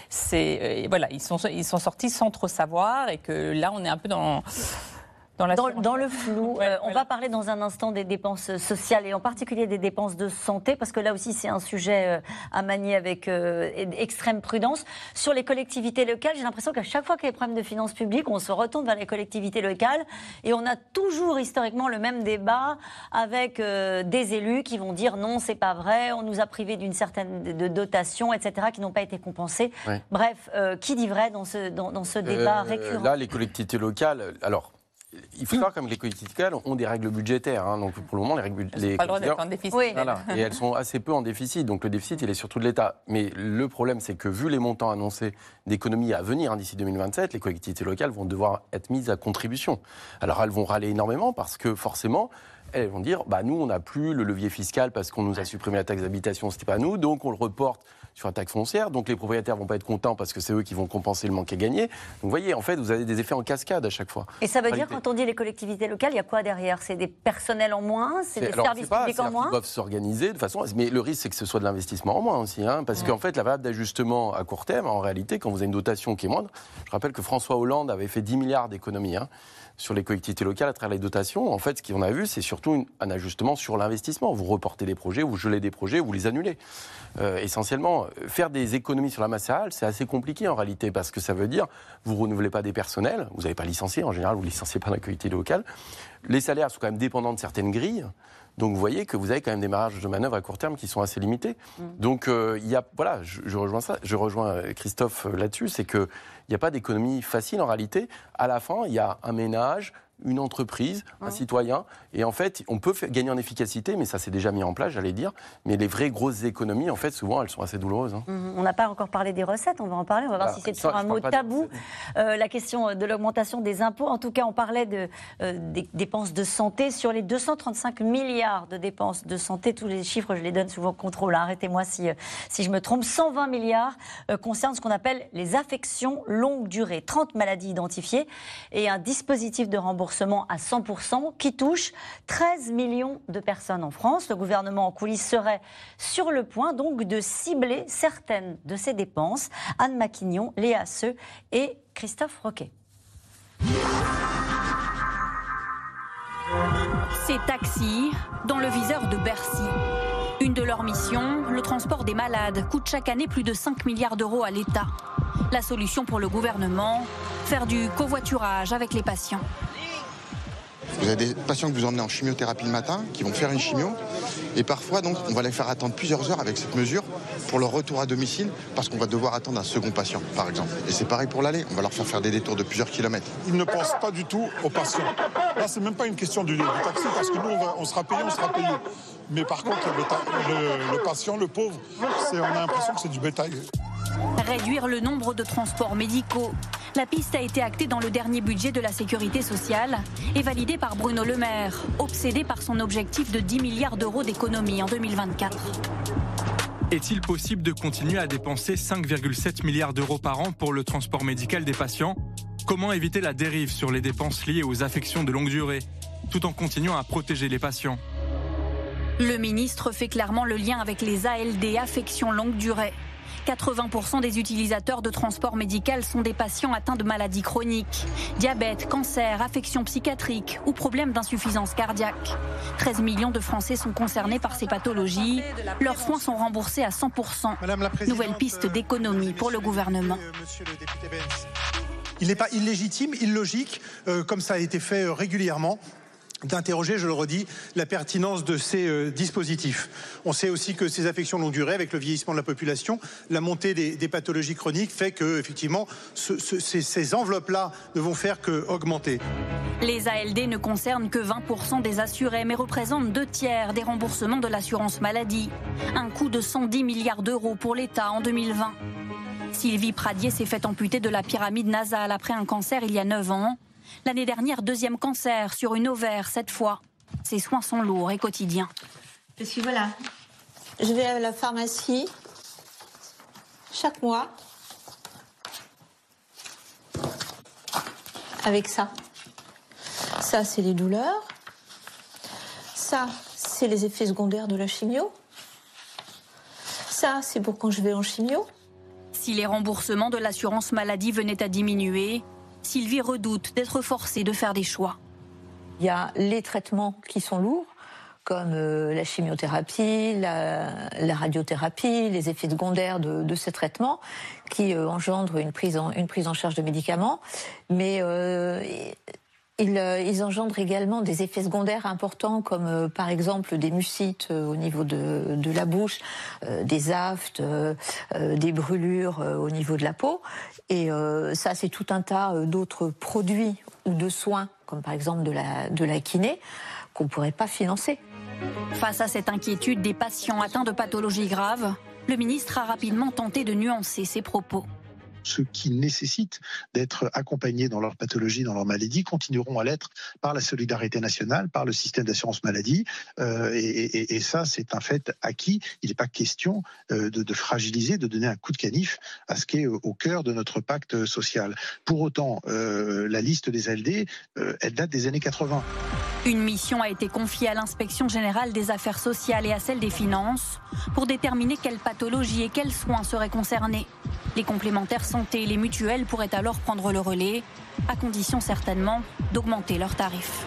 c'est voilà, ils sont ils sont sortis sans trop savoir et que là, on est un peu dans Dans, dans, dans le flou. Ouais, euh, on voilà. va parler dans un instant des dépenses sociales et en particulier des dépenses de santé, parce que là aussi c'est un sujet euh, à manier avec euh, extrême prudence. Sur les collectivités locales, j'ai l'impression qu'à chaque fois qu'il y a des problèmes de finances publiques, on se retourne vers les collectivités locales et on a toujours historiquement le même débat avec euh, des élus qui vont dire non, c'est pas vrai, on nous a privé d'une certaine de dotation, et cetera, qui n'ont pas été compensées. Ouais. Bref, euh, qui dit vrai dans ce, dans, dans ce débat euh, récurrent ? Là, les collectivités locales, alors... Il faut savoir que les collectivités locales ont des règles budgétaires. Hein, donc pour le moment, les règles budgétaires. Elles n'ont pas le droit d'être en déficit. Oui. Voilà, et elles sont assez peu en déficit. Donc le déficit, il est surtout de l'État. Mais le problème, c'est que vu les montants annoncés d'économies à venir hein, d'ici deux mille vingt-sept, les collectivités locales vont devoir être mises à contribution. Alors elles vont râler énormément parce que forcément, elles vont dire bah, nous, on n'a plus le levier fiscal parce qu'on nous a supprimé la taxe d'habitation, ce n'était pas nous, donc on le reporte sur la taxe foncière. Donc les propriétaires ne vont pas être contents parce que c'est eux qui vont compenser le manque à gagner. Donc vous voyez, en fait, vous avez des effets en cascade à chaque fois. Et ça veut dire, quand on dit les collectivités locales, il y a quoi derrière ? C'est des personnels en moins ? C'est, c'est des alors, services pas, publics en moins ? Ils doivent s'organiser de façon... Mais le risque, c'est que ce soit de l'investissement en moins aussi. Hein, parce ouais. qu'en fait, la variable d'ajustement à court terme, en réalité, quand vous avez une dotation qui est moindre, je rappelle que François Hollande avait fait dix milliards d'économies hein, sur les collectivités locales à travers les dotations. En fait, ce qu'on a vu, c'est surtout une, un ajustement sur l'investissement. Vous reportez des projets, vous gelez des projets, vous les annulez. Euh, essentiellement, faire des économies sur la masse salariale, c'est assez compliqué en réalité, parce que ça veut dire, vous ne renouvelez pas des personnels, vous n'avez pas licencié, en général, vous ne licenciez pas dans la collectivité locale. Les salaires sont quand même dépendants de certaines grilles. Donc vous voyez que vous avez quand même des marges de manœuvre à court terme qui sont assez limitées. Mmh. Donc euh, il y a, voilà, je, je rejoins ça, je rejoins Christophe là-dessus, c'est que il n'y a pas d'économie facile en réalité. À la fin, il y a un ménage, une entreprise, mmh. un citoyen, et en fait, on peut faire, gagner en efficacité, mais ça s'est déjà mis en place, j'allais dire. Mais les vraies grosses économies, en fait, souvent, elles sont assez douloureuses. Hein. Mmh. On n'a pas encore parlé des recettes, on va en parler, on va voir ah, si c'est toujours un mot tabou. Euh, la question de l'augmentation des impôts, en tout cas, on parlait de, euh, des dépenses de santé. Sur les deux cent trente-cinq milliards de dépenses de santé, tous les chiffres, je les donne sous vos contrôles, hein. Arrêtez-moi si, si je me trompe, cent vingt milliards euh, concernent ce qu'on appelle les affections longue durée, trente maladies identifiées et un dispositif de remboursement à cent pour cent qui touche treize millions de personnes en France. Le gouvernement en coulisses serait sur le point donc de cibler certaines de ces dépenses. Anne Maquignon, Léa Seux et Christophe Roquet. Ces taxis dans le viseur de Bercy. Une de leurs missions, le transport des malades, coûte chaque année plus de cinq milliards d'euros à l'État. La solution pour le gouvernement, faire du covoiturage avec les patients. Vous avez des patients que vous emmenez en chimiothérapie le matin, qui vont faire une chimio, et parfois donc on va les faire attendre plusieurs heures avec cette mesure pour leur retour à domicile, parce qu'on va devoir attendre un second patient, par exemple. Et c'est pareil pour l'aller, on va leur faire faire des détours de plusieurs kilomètres. Ils ne pensent pas du tout aux patients. Là, c'est même pas une question du, du taxi, parce que nous, on, va, on sera payé, on sera payé. Mais par contre, le, le, le patient, le pauvre, c'est, on a l'impression que c'est du bétail. Réduire le nombre de transports médicaux. La piste a été actée dans le dernier budget de la Sécurité sociale et validée par Bruno Le Maire, obsédé par son objectif de dix milliards d'euros d'économie en deux mille vingt-quatre. Est-il possible de continuer à dépenser cinq virgule sept milliards d'euros par an pour le transport médical des patients ? Comment éviter la dérive sur les dépenses liées aux affections de longue durée, tout en continuant à protéger les patients ? Le ministre fait clairement le lien avec les A L D, affections longue durée. quatre-vingts pour cent des utilisateurs de transport médical sont des patients atteints de maladies chroniques. Diabète, cancer, affections psychiatriques ou problèmes d'insuffisance cardiaque. treize millions de Français sont concernés par ces pathologies. Leurs soins sont remboursés à cent pour cent. Nouvelle piste d'économie pour le gouvernement. Il n'est pas illégitime, illogique, euh, comme ça a été fait euh, régulièrement, d'interroger, je le redis, la pertinence de ces euh, dispositifs. On sait aussi que ces affections longue durée, avec le vieillissement de la population, la montée des, des pathologies chroniques fait que, effectivement, ce, ce, ces, ces enveloppes-là ne vont faire qu'augmenter. Les A L D ne concernent que vingt pour cent des assurés, mais représentent deux tiers des remboursements de l'assurance maladie. Un coût de cent dix milliards d'euros pour l'État en deux mille vingt. Sylvie Pradier s'est fait amputer de la pyramide nasale après un cancer il y a neuf ans. L'année dernière, deuxième cancer sur une ovaire cette fois. Ses soins sont lourds et quotidiens. Et puis voilà, je vais à la pharmacie chaque mois avec ça. Ça, c'est les douleurs. Ça, c'est les effets secondaires de la chimio. Ça, c'est pour quand je vais en chimio. Si les remboursements de l'assurance maladie venaient à diminuer, Sylvie redoute d'être forcée de faire des choix. Il y a les traitements qui sont lourds, comme euh, la chimiothérapie, la, la radiothérapie, les effets secondaires de, de ces traitements, qui euh, engendrent une prise, en, une prise en charge de médicaments. Mais euh, ils, ils engendrent également des effets secondaires importants, comme euh, par exemple des mucites euh, au niveau de, de la bouche, euh, des aphtes, euh, euh, des brûlures euh, au niveau de la peau. Et euh, ça, c'est tout un tas euh, d'autres produits ou de soins, comme par exemple de la, de la kiné, qu'on ne pourrait pas financer. Face à cette inquiétude des patients atteints de pathologies graves, le ministre a rapidement tenté de nuancer ses propos. Ceux qui nécessitent d'être accompagnés dans leur pathologie, dans leur maladie, continueront à l'être par la solidarité nationale, par le système d'assurance maladie. Euh, et, et, et ça, c'est un fait acquis. Il n'est pas question euh, de, de fragiliser, de donner un coup de canif à ce qui est au cœur de notre pacte social. Pour autant, euh, la liste des A L D, euh, elle date des années quatre-vingts. Une mission a été confiée à l'Inspection générale des affaires sociales et à celle des finances pour déterminer quelles pathologies et quels soins seraient concernés. Les complémentaires santé et les mutuelles pourraient alors prendre le relais, à condition certainement d'augmenter leurs tarifs.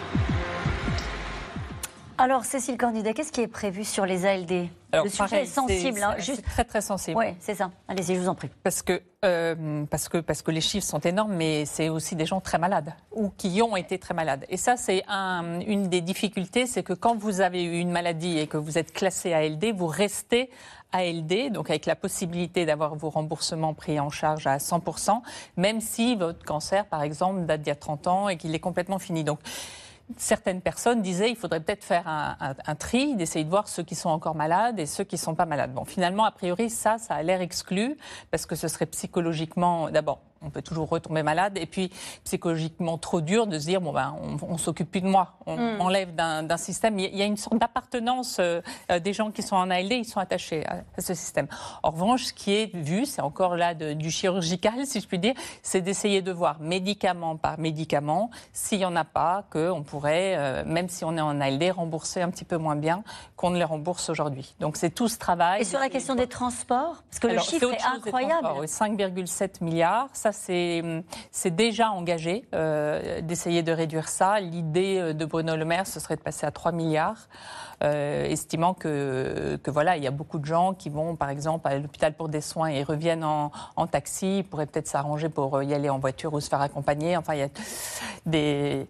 Alors, Cécile Cornudet, qu'est-ce qui est prévu sur les A L D? Alors, Le sujet pareil, est sensible. c'est, hein, c'est juste... très très sensible. Oui, c'est ça. Allez-y, je vous en prie. Parce que, euh, parce, que, parce que les chiffres sont énormes, mais c'est aussi des gens très malades ou qui ont été très malades. Et ça, c'est un, une des difficultés, c'est que quand vous avez eu une maladie et que vous êtes classé A L D, vous restez A L D, donc avec la possibilité d'avoir vos remboursements pris en charge à cent pour cent, même si votre cancer, par exemple, date d'il y a trente ans et qu'il est complètement fini. Donc, certaines personnes disaient qu'il faudrait peut-être faire un, un, un tri, d'essayer de voir ceux qui sont encore malades et ceux qui ne sont pas malades. Bon, finalement, a priori, ça, ça a l'air exclu, parce que ce serait psychologiquement, d'abord, on peut toujours retomber malade, et puis psychologiquement trop dur de se dire, bon ben, on, on s'occupe plus de moi, on Mm. m'enlève d'un, d'un système. Il y a une sorte d'appartenance euh, des gens qui sont en A L D, ils sont attachés à, à ce système. En revanche, ce qui est vu, c'est encore là de, du chirurgical, si je puis dire, c'est d'essayer de voir médicament par médicament, s'il n'y en a pas, qu'on pourrait, euh, même si on est en A L D, rembourser un petit peu moins bien qu'on ne les rembourse aujourd'hui. Donc c'est tout ce travail. Et sur la question des transports, parce que Alors, le chiffre c'est est, autre chose, des incroyable. transports, oui, cinq virgule sept milliards, ça c'est, c'est déjà engagé euh, d'essayer de réduire ça. L'idée de Bruno Le Maire, ce serait de passer à trois milliards, euh, estimant que, que voilà, il y a beaucoup de gens qui vont par exemple à l'hôpital pour des soins et reviennent en, en taxi, ils pourraient peut-être s'arranger pour y aller en voiture ou se faire accompagner. Enfin, il y a des...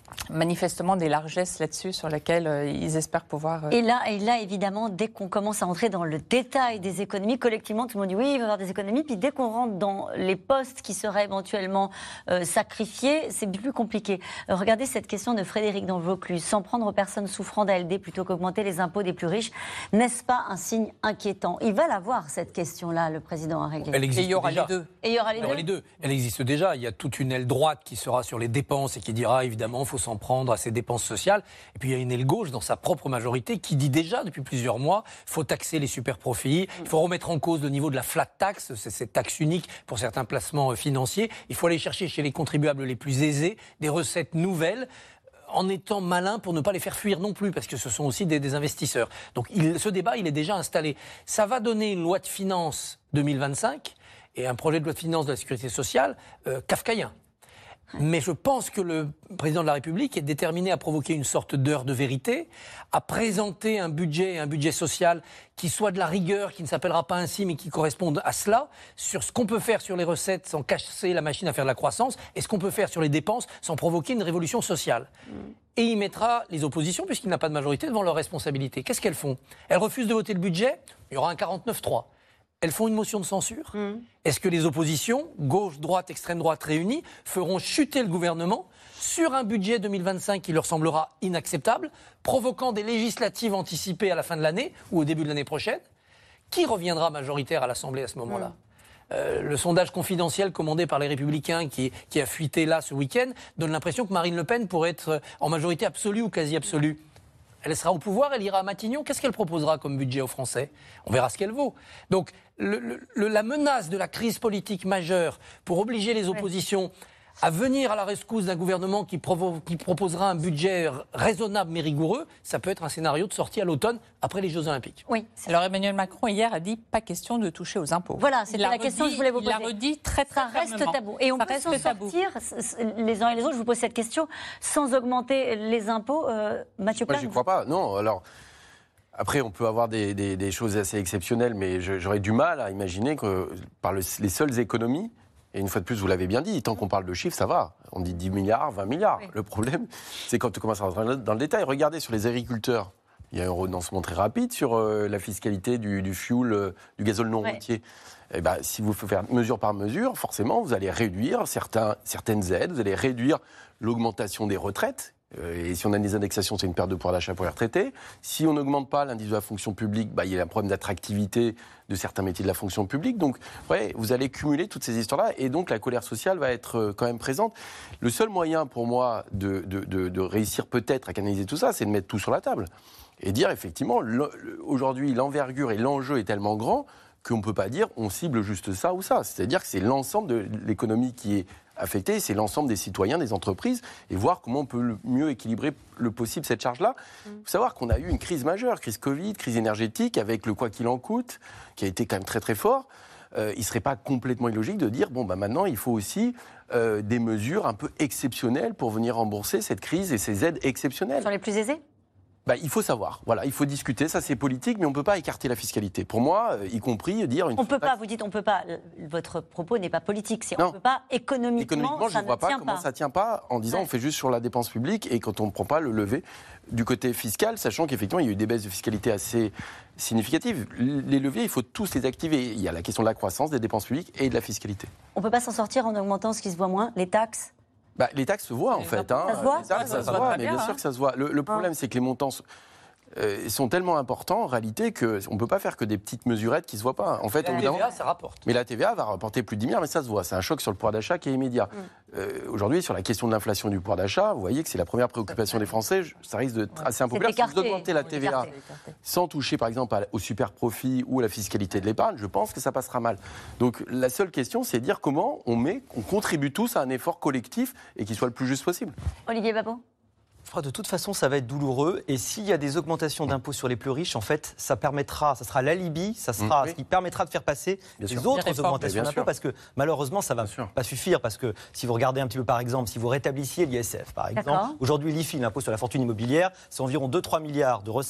manifestement des largesses là-dessus sur lesquelles euh, ils espèrent pouvoir... Euh... Et là, et là, évidemment, dès qu'on commence à entrer dans le détail des économies, collectivement, tout le monde dit oui, il va y avoir des économies. Puis dès qu'on rentre dans les postes qui seraient éventuellement euh, sacrifiés, c'est plus compliqué. Euh, regardez cette question de Frédéric dans le Vaucluse. S'en prendre aux personnes souffrant d'A L D plutôt qu'augmenter les impôts des plus riches, n'est-ce pas un signe inquiétant? Il va l'avoir, cette question-là, le président a réglé. Elle existe et il y aura déjà. les deux. Et il y aura les, il y aura deux. les deux. Elle existe déjà. Il y a toute une aile droite qui sera sur les dépenses et qui dira, évidemment, il faut s'en prendre à ces dépenses sociales. Et puis il y a une aile gauche dans sa propre majorité qui dit déjà depuis plusieurs mois, il faut taxer les super profits, il faut remettre en cause le niveau de la flat tax, c'est cette taxe unique pour certains placements financiers. Il faut aller chercher chez les contribuables les plus aisés des recettes nouvelles, en étant malin pour ne pas les faire fuir non plus, parce que ce sont aussi des, des investisseurs. Donc il, ce débat, il est déjà installé. Ça va donner une loi de finances deux mille vingt-cinq et un projet de loi de finances de la sécurité sociale euh, kafkaïen. Mais je pense que le président de la République est déterminé à provoquer une sorte d'heure de vérité, à présenter un budget, un budget social qui soit de la rigueur, qui ne s'appellera pas ainsi, mais qui corresponde à cela, sur ce qu'on peut faire sur les recettes sans casser la machine à faire de la croissance, et ce qu'on peut faire sur les dépenses sans provoquer une révolution sociale. Mmh. Et il mettra les oppositions, puisqu'il n'a pas de majorité, devant leurs responsabilités. Qu'est-ce qu'elles font? Elles refusent de voter le budget, il y aura un quarante-neuf trois. Elles font une motion de censure. Mmh. Est-ce que les oppositions, gauche, droite, extrême droite réunies, feront chuter le gouvernement sur un budget deux mille vingt-cinq qui leur semblera inacceptable, provoquant des législatives anticipées à la fin de l'année ou au début de l'année prochaine? Qui reviendra majoritaire à l'Assemblée à ce moment-là? mmh. euh, Le sondage confidentiel commandé par les Républicains qui, qui a fuité là ce week-end donne l'impression que Marine Le Pen pourrait être en majorité absolue ou quasi absolue. Elle sera au pouvoir, elle ira à Matignon. Qu'est-ce qu'elle proposera comme budget aux Français? On verra ce qu'elle vaut. Donc, le, le, la menace de la crise politique majeure pour obliger les oppositions ouais. à venir à la rescousse d'un gouvernement qui, provo- qui proposera un budget raisonnable mais rigoureux, ça peut être un scénario de sortie à l'automne après les Jeux Olympiques. Oui. Alors Emmanuel Macron hier a dit pas question de toucher aux impôts. Voilà, c'était la redit, question que je voulais vous poser. Il l'a redit très très Ça reste fermement. tabou. Et on ça peut s'en sortir les uns et les autres. Je vous pose cette question sans augmenter les impôts, euh, Mathieu Plane. Moi, j'y crois pas. Non, alors. Après, on peut avoir des, des, des choses assez exceptionnelles, mais je, j'aurais du mal à imaginer que par le, les seules économies, et une fois de plus, vous l'avez bien dit, tant qu'on parle de chiffres, ça va. On dit dix milliards, vingt milliards. Oui. Le problème, c'est quand on commence à rentrer dans le détail. Regardez sur les agriculteurs. Il y a un renoncement très rapide sur euh, la fiscalité du, du fuel, euh, du gazole non ouais. routier. Eh ben, si vous faites mesure par mesure, forcément, vous allez réduire certains, certaines aides, vous allez réduire l'augmentation des retraites. Et si on a des indexations, c'est une perte de pouvoir d'achat pour les retraités. Si on n'augmente pas l'indice de la fonction publique, bah, il y a un problème d'attractivité de certains métiers de la fonction publique. Donc, ouais, vous allez cumuler toutes ces histoires-là. Et donc, la colère sociale va être quand même présente. Le seul moyen pour moi de, de, de, de réussir peut-être à canaliser tout ça, c'est de mettre tout sur la table. Et dire, effectivement, le, aujourd'hui, l'envergure et l'enjeu est tellement grand qu'on ne peut pas dire on cible juste ça ou ça. C'est-à-dire que c'est l'ensemble de l'économie qui est affecté, c'est l'ensemble des citoyens, des entreprises, et voir comment on peut le mieux équilibrer le possible cette charge-là. Il faut savoir qu'on a eu une crise majeure, crise Covid, crise énergétique, avec le quoi qu'il en coûte, qui a été quand même très très fort. Euh, il ne serait pas complètement illogique de dire, bon, bah, maintenant, il faut aussi euh, des mesures un peu exceptionnelles pour venir rembourser cette crise et ces aides exceptionnelles. Sur les plus aisés ? Bah, il faut savoir, voilà, il faut discuter, ça c'est politique, mais on ne peut pas écarter la fiscalité. Pour moi, euh, y compris dire... Une on ne peut pas, vous dites on ne peut pas, votre propos n'est pas politique, c'est on ne peut pas économiquement, économiquement ça je ne vois pas tient comment pas. ça ne tient pas en disant ouais. on fait juste sur la dépense publique et quand on ne prend pas le lever du côté fiscal, sachant qu'effectivement il y a eu des baisses de fiscalité assez significatives. Les leviers, il faut tous les activer. Il y a la question de la croissance, des dépenses publiques et de la fiscalité. On ne peut pas s'en sortir en augmentant ce qui se voit moins, les taxes ? Bah, les taxes se voient en fait. Hein. Ça se voit, les taxes, ça, ça se voit, mais bien, bien sûr que ça se voit. Le, le problème, ah. c'est que les montants... Euh, sont tellement importants en réalité qu'on ne peut pas faire que des petites mesurettes qui ne se voient pas. En fait, la T V A, ça rapporte. Mais la T V A va rapporter plus de dix milliards, mais ça se voit. C'est un choc sur le pouvoir d'achat qui est immédiat. Mm. Euh, aujourd'hui, sur la question de l'inflation du pouvoir d'achat, vous voyez que c'est la première préoccupation des Français. Ça risque d'être ouais. assez impopulaire. Si vous augmentez la T V A sans toucher, par exemple, au super profit ou à la fiscalité de l'épargne, je pense que ça passera mal. Donc, la seule question, c'est de dire comment on met, on contribue tous à un effort collectif et qui soit le plus juste possible. Olivier Babot ? Je crois que de toute façon, ça va être douloureux. Et s'il y a des augmentations d'impôts sur les plus riches, en fait, ça permettra, ça sera l'alibi, ça sera mmh, oui. ce qui permettra de faire passer bien les sûr. autres réformes, augmentations d'impôts. Parce que malheureusement, ça ne va bien pas sûr. suffire. Parce que si vous regardez un petit peu, par exemple, si vous rétablissiez l'I S F, par exemple, aujourd'hui, l'I F I, l'impôt sur la fortune immobilière, c'est environ deux à trois milliards de recettes.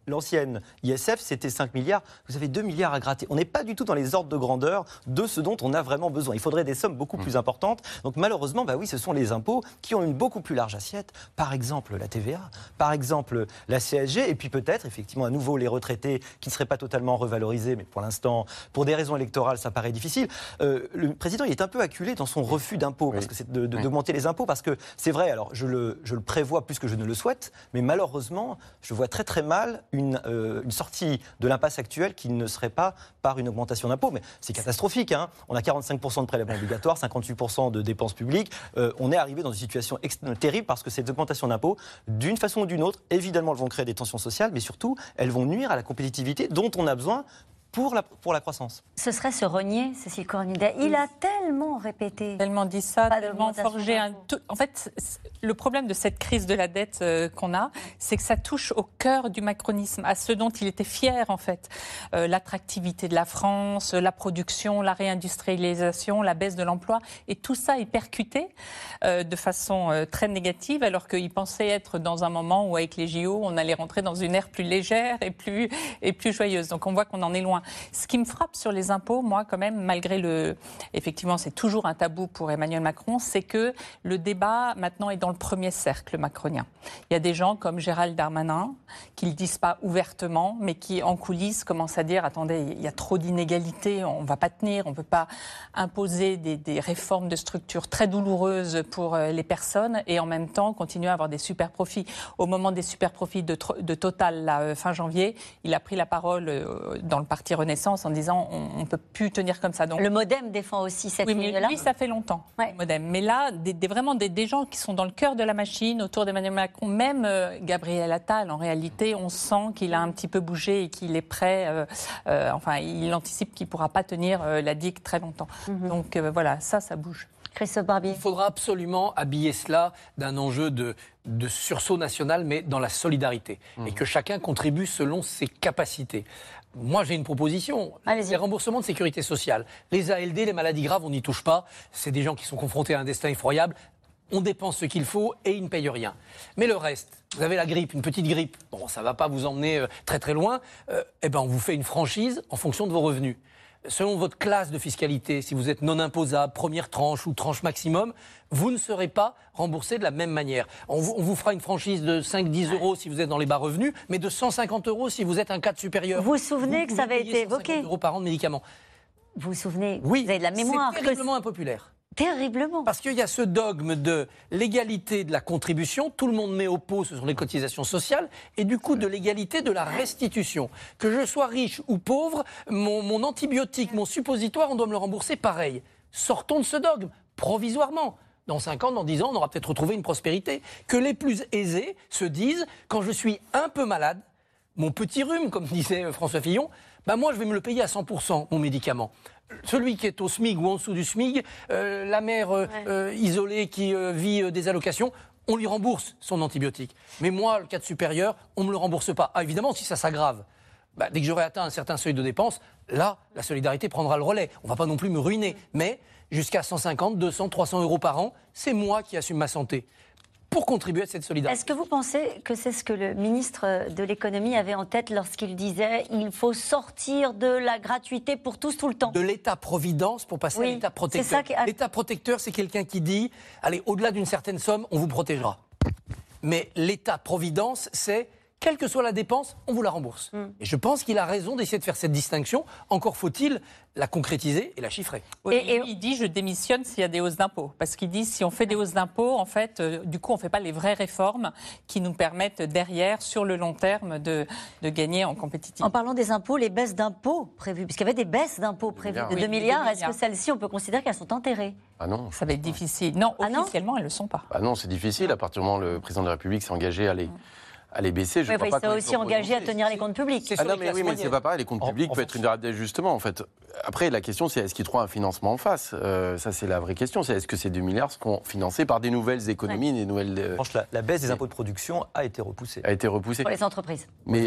l'ancienne I S F, c'était cinq milliards. Vous avez deux milliards à gratter. On n'est pas du tout dans les ordres de grandeur de ce dont on a vraiment besoin. Il faudrait des sommes beaucoup plus importantes. Donc malheureusement, bah oui, ce sont les impôts qui ont une beaucoup plus large assiette. Par exemple, la T V A, par exemple, la C S G, et puis peut-être, effectivement, à nouveau, les retraités qui ne seraient pas totalement revalorisés, mais pour l'instant, pour des raisons électorales, ça paraît difficile. Euh, le président, il est un peu acculé dans son refus d'impôts, parce que c'est de, de, Oui. d'augmenter les impôts, parce que c'est vrai, alors je le, je le prévois plus que je ne le souhaite, mais malheureusement, je vois très très mal une, euh, une sortie de l'impasse actuelle qui ne serait pas par une augmentation d'impôts. Mais c'est catastrophique, hein. On a quarante-cinq pour cent de prélèvements obligatoires, cinquante-huit pour cent de dépenses publiques. Euh, on est arrivé dans une situation ex- terrible parce que ces augmentations d'impôts, d'une façon ou d'une autre, évidemment, elles vont créer des tensions sociales, mais surtout, elles vont nuire à la compétitivité dont on a besoin pour la, pour la croissance. Ce serait se renier, Cécile Cornudet. Il a tellement répété. Tellement dit ça, Pas tellement d'augmentation forgé un d'impôts. tout- En fait, c'est- le problème de cette crise de la dette euh, qu'on a, c'est que ça touche au cœur du macronisme, à ce dont il était fier en fait. Euh, l'attractivité de la France, la production, la réindustrialisation, la baisse de l'emploi, et tout ça est percuté euh, de façon euh, très négative, alors qu'il pensait être dans un moment où avec les J O, on allait rentrer dans une ère plus légère et plus, et plus joyeuse. Donc on voit qu'on en est loin. Ce qui me frappe sur les impôts, moi, quand même, malgré le... Effectivement, c'est toujours un tabou pour Emmanuel Macron, c'est que le débat, maintenant, est dans le premier cercle macronien. Il y a des gens comme Gérald Darmanin, qui ne le disent pas ouvertement, mais qui, en coulisses, commencent à dire « Attendez, il y a trop d'inégalités, on ne va pas tenir, on ne peut pas imposer des, des réformes de structure très douloureuses pour euh, les personnes et en même temps continuer à avoir des super profits. » Au moment des super profits de, de Total, là, euh, fin janvier, il a pris la parole euh, dans le parti Renaissance en disant on ne peut plus tenir comme ça. Donc, le MoDem défend aussi cette oui, mais ligne-là. lui, ça fait longtemps, Ouais. le MoDem. Mais là, des, des- vraiment des, des gens qui sont dans le cœur de la machine, autour d'Emmanuel Macron, même euh, Gabriel Attal, en réalité, on sent qu'il a un petit peu bougé et qu'il est prêt, euh, euh, enfin, il anticipe qu'il ne pourra pas tenir euh, la digue très longtemps. Mhm. Donc euh, voilà, ça, ça bouge. Christophe Barbier. Il faudra absolument habiller cela d'un enjeu de, de sursaut national, mais dans la solidarité. Et que chacun contribue selon ses capacités. Moi, j'ai une proposition. Allez-y. Les remboursements de sécurité sociale. Les A L D, les maladies graves, on n'y touche pas. C'est des gens qui sont confrontés à un destin effroyable. On dépense ce qu'il faut et ils ne payent rien. Mais le reste, vous avez la grippe, une petite grippe. Bon, ça ne va pas vous emmener euh, très très loin. Euh, eh ben, on vous fait une franchise en fonction de vos revenus. Selon votre classe de fiscalité, si vous êtes non imposable, première tranche ou tranche maximum, vous ne serez pas remboursé de la même manière. On vous, on vous fera une franchise de cinq à dix euros si vous êtes dans les bas revenus, mais de cent cinquante euros si vous êtes un cadre supérieur. Vous vous souvenez que ça avait pouvez payer été cent cinquante évoqué euros par an de médicaments. Vous vous souvenez Oui, Vous avez de la mémoire. c'est terriblement impopulaire. Terriblement. Parce qu'il y a ce dogme de l'égalité de la contribution, tout le monde met au pot, ce sont les cotisations sociales, et du coup de l'égalité de la restitution. Que je sois riche ou pauvre, mon, mon antibiotique, mon suppositoire, on doit me le rembourser pareil. Sortons de ce dogme, provisoirement. Dans cinq ans, dans dix ans, on aura peut-être retrouvé une prospérité. Que les plus aisés se disent, quand je suis un peu malade, mon petit rhume, comme disait François Fillon, ben moi je vais me le payer à cent pour cent, mon médicament. Celui qui est au SMIC ou en dessous du SMIC, euh, la mère euh, Ouais. euh, isolée qui euh, vit euh, des allocations, on lui rembourse son antibiotique. Mais moi, le cadre supérieur, on ne me le rembourse pas. Ah, évidemment, si ça s'aggrave, bah, dès que j'aurai atteint un certain seuil de dépenses, là, la solidarité prendra le relais. On ne va pas non plus me ruiner. Mais jusqu'à cent cinquante, deux cents, trois cents euros par an, c'est moi qui assume ma santé. Pour contribuer à cette solidarité. Est-ce que vous pensez que c'est ce que le ministre de l'économie avait en tête lorsqu'il disait il faut sortir de la gratuité pour tous tout le temps? De l'État-providence pour passer Oui, à l'État protecteur. c'est ça qui a- L'État protecteur, c'est quelqu'un qui dit allez, au-delà d'une certaine somme, on vous protégera. Mais l'État-providence, c'est quelle que soit la dépense, on vous la rembourse. Mm. Et je pense qu'il a raison d'essayer de faire cette distinction. Encore faut-il la concrétiser et la chiffrer. Oui, Et- et- lui, il dit je démissionne s'il y a des hausses d'impôts. Parce qu'il dit si on fait des hausses d'impôts, en fait, euh, du coup, on ne fait pas les vraies réformes qui nous permettent derrière, sur le long terme, de, de gagner en compétitivité. En parlant des impôts, les baisses d'impôts prévues, puisqu'il y avait des baisses d'impôts prévues milliards. de Oui, deux de milliards, deux est-ce que milliards. celles-ci, on peut considérer qu'elles sont enterrées? Ah non. Ça va être difficile. Non, Ah non officiellement, elles ne le sont pas. Ah non, c'est difficile. À partir du moment où le président de la République s'est engagé à les, à les baisser, je Oui, crois enfin, pas il s'est qu'on les aussi peut engagé à renoncer. tenir les comptes publics. C'est Ah sur non, les mais classes oui, mais c'est moyennes. pas pareil. Les comptes En- publics en peuvent être une variable d'ajustement, en fait. Après, la question, c'est est-ce qu'il trouve un financement en face euh, Ça, c'est la vraie question. C'est est-ce que ces deux milliards seront financés par des nouvelles économies, des nouvelles. euh, Franchement, la, la baisse des impôts de production a été repoussée. a été repoussée. Pour les entreprises. Mais euh,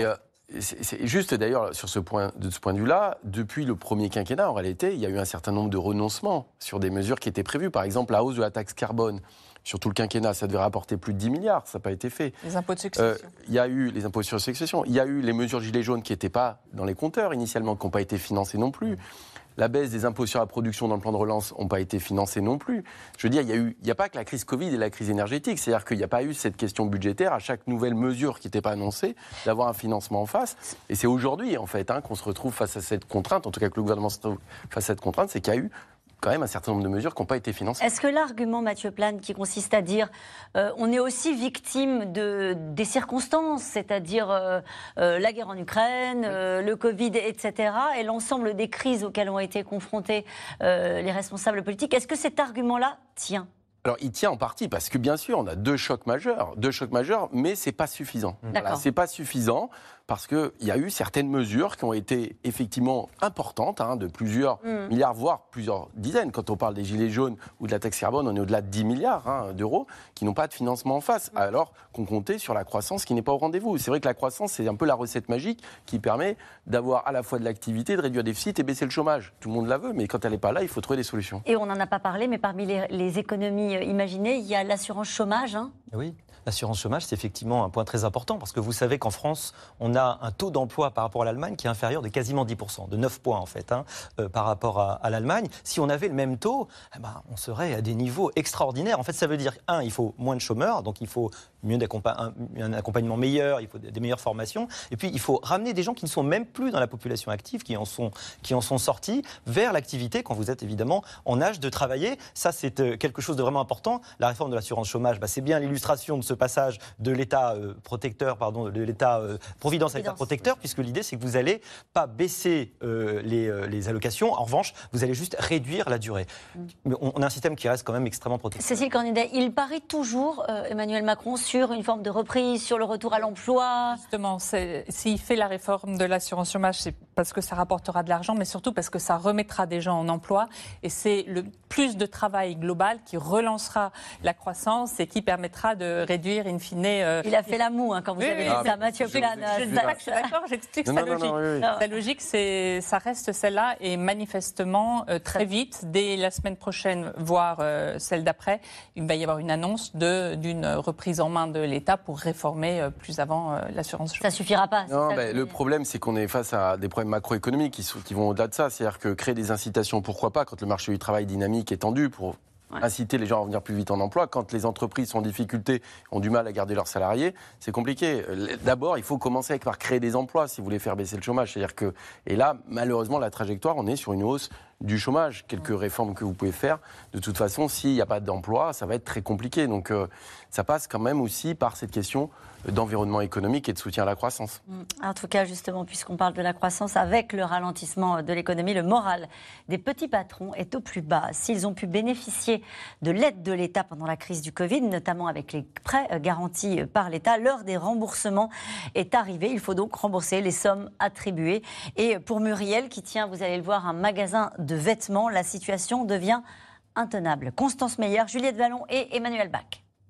c'est, c'est juste d'ailleurs sur ce point, de ce point de vue-là, depuis le premier quinquennat, en réalité, il y a eu un certain nombre de renoncements sur des mesures qui étaient prévues. Par exemple, la hausse de la taxe carbone. Sur tout le quinquennat, ça devait rapporter plus de dix milliards, ça n'a pas été fait. Les impôts de succession. Euh, il y a eu les impôts sur succession, il y a eu les mesures gilets jaunes qui n'étaient pas dans les compteurs initialement, qui n'ont pas été financées non plus. La baisse des impôts sur la production dans le plan de relance n'ont pas été financées non plus. Je veux dire, il n'y a, eu, il y a pas que la crise Covid et la crise énergétique, c'est-à-dire qu'il n'y a pas eu cette question budgétaire à chaque nouvelle mesure qui n'était pas annoncée, d'avoir un financement en face. Et c'est aujourd'hui, en fait, hein, qu'on se retrouve face à cette contrainte, en tout cas que le gouvernement se trouve face à cette contrainte, c'est qu'il y a eu quand même un certain nombre de mesures qui n'ont pas été financées. Est-ce que l'argument, Mathieu Plane, qui consiste à dire euh, on est aussi victime de, des circonstances, c'est-à-dire euh, euh, la guerre en Ukraine, euh, le Covid, et cetera, et l'ensemble des crises auxquelles ont été confrontés euh, les responsables politiques, est-ce que cet argument-là tient ? Alors, il tient en partie parce que, bien sûr, on a deux chocs majeurs, deux chocs majeurs, mais c'est pas suffisant. Voilà, c'est pas suffisant parce qu'il y a eu certaines mesures qui ont été effectivement importantes, hein, de plusieurs mmh. milliards, voire plusieurs dizaines. Quand on parle des gilets jaunes ou de la taxe carbone, on est au-delà de dix milliards hein, d'euros qui n'ont pas de financement en face, mmh. alors qu'on comptait sur la croissance qui n'est pas au rendez-vous. C'est vrai que la croissance, c'est un peu la recette magique qui permet d'avoir à la fois de l'activité, de réduire le déficit et baisser le chômage. Tout le monde la veut, mais quand elle n'est pas là, il faut trouver des solutions. Et on n'en a pas parlé, mais parmi les, les économies imaginées, il y a l'assurance chômage. Hein. Oui. L'assurance chômage, c'est effectivement un point très important parce que vous savez qu'en France, on a un taux d'emploi par rapport à l'Allemagne qui est inférieur de quasiment dix pour cent, de neuf points en fait, hein, euh, par rapport à, à l'Allemagne. Si on avait le même taux, eh ben, on serait à des niveaux extraordinaires. En fait, ça veut dire, un, il faut moins de chômeurs, donc il faut mieux d'accompa- un, un accompagnement meilleur, il faut des meilleures formations. Et puis, il faut ramener des gens qui ne sont même plus dans la population active, qui en sont, qui en sont sortis, vers l'activité quand vous êtes évidemment en âge de travailler. Ça, c'est euh, quelque chose de vraiment important. La réforme de l'assurance chômage, bah, c'est bien l'illustration de ce passage de l'État euh, protecteur, pardon, de l'État euh, providence à l'État protecteur, puisque l'idée c'est que vous n'allez pas baisser euh, les, euh, les allocations, en revanche, vous allez juste réduire la durée. Mm. Mais on, on a un système qui reste quand même extrêmement protecteur. Cécile Cornudet, il parie toujours, euh, Emmanuel Macron, sur une forme de reprise, sur le retour à l'emploi. Justement, s'il fait la réforme de l'assurance chômage, c'est parce que ça rapportera de l'argent, mais surtout parce que ça remettra des gens en emploi, et c'est le plus de travail global qui relancera la croissance et qui permettra de réduire une fine. Euh, Il a fait la moue hein, quand vous oui, avez dit ah, ça, Mathieu Plane. Je ne dis pas que je suis d'accord, j'explique non, sa non, logique. Non, oui, oui. Sa logique, c'est, ça reste celle-là, et manifestement, euh, très vite, dès la semaine prochaine, voire euh, celle d'après, il va y avoir une annonce de, d'une reprise en main de l'État pour réformer euh, plus avant euh, l'assurance chômage. Ça ne suffira pas. Non, bah, le problème, c'est qu'on est face à des problèmes macroéconomiques qui, sont, qui vont au-delà de ça. C'est-à-dire que créer des incitations, pourquoi pas, quand le marché du travail dynamique est tendu, pour Ouais. inciter les gens à revenir plus vite en emploi. Quand les entreprises sont en difficulté, ont du mal à garder leurs salariés, c'est compliqué. D'abord, il faut commencer par créer des emplois si vous voulez faire baisser le chômage. C'est-à-dire que, et là, malheureusement, la trajectoire, on est sur une hausse du chômage. Quelques réformes que vous pouvez faire, de toute façon, s'il n'y a pas d'emploi, ça va être très compliqué. Donc, euh, ça passe quand même aussi par cette question d'environnement économique et de soutien à la croissance. En tout cas, justement, puisqu'on parle de la croissance, avec le ralentissement de l'économie, le moral des petits patrons est au plus bas. S'ils ont pu bénéficier de l'aide de l'État pendant la crise du Covid, notamment avec les prêts garantis par l'État, l'heure des remboursements est arrivée. Il faut donc rembourser les sommes attribuées. Et pour Muriel, qui tient, vous allez le voir, un magasin de vêtements, la situation devient intenable. Constance Meyer, Juliette Vallon et Emmanuel Bach.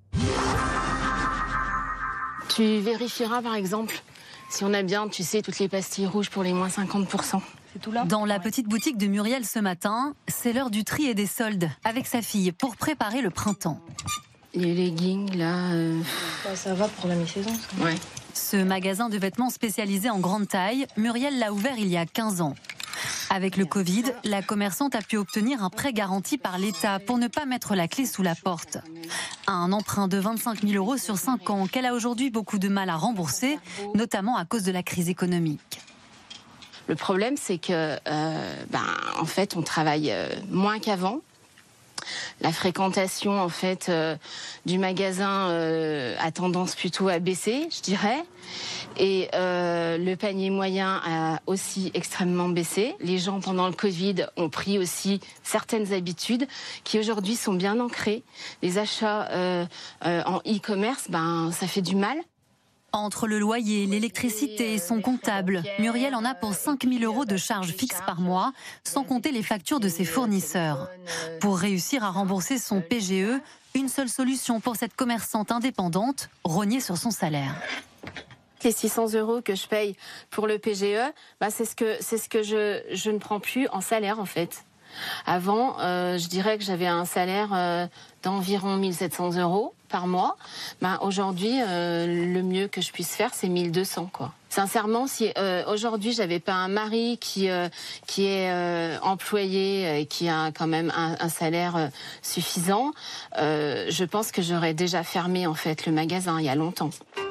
Tu vérifieras par exemple si on a bien, tu sais, toutes les pastilles rouges pour les moins cinquante pour cent. C'est tout là ? Dans la petite boutique de Muriel ce matin, c'est l'heure du tri et des soldes avec sa fille pour préparer le printemps. Les leggings là... Euh... Bah, ça va pour la mi-saison. Ça. Ouais. Ce magasin de vêtements spécialisé en grande taille, Muriel l'a ouvert il y a quinze ans. Avec le Covid, la commerçante a pu obtenir un prêt garanti par l'État pour ne pas mettre la clé sous la porte. Un emprunt de vingt-cinq mille euros sur cinq ans qu'elle a aujourd'hui beaucoup de mal à rembourser, notamment à cause de la crise économique. Le problème, c'est que, euh, ben, en fait, on travaille moins qu'avant. La fréquentation, en fait, euh, du magasin euh, a tendance plutôt à baisser, je dirais. Et euh, le panier moyen a aussi extrêmement baissé. Les gens, pendant le Covid, ont pris aussi certaines habitudes qui, aujourd'hui, sont bien ancrées. Les achats euh, euh, en e-commerce, ben, ça fait du mal. Entre le loyer, l'électricité et son comptable, Muriel en a pour cinq mille euros de charges fixes par mois, sans compter les factures de ses fournisseurs. Pour réussir à rembourser son P G E, une seule solution pour cette commerçante indépendante, rogner sur son salaire. Les six cents euros que je paye pour le P G E, bah c'est ce que, c'est ce que je, je ne prends plus en salaire en fait. Avant, euh, je dirais que j'avais un salaire euh, d'environ mille sept cents euros par mois. Bah, aujourd'hui, euh, le mieux que je puisse faire, c'est mille deux cents, quoi. Sincèrement, si euh, aujourd'hui j'avais pas un mari qui euh, qui est euh, employé et qui a quand même un, un salaire euh, suffisant, euh, je pense que j'aurais déjà fermé en fait le magasin il y a longtemps.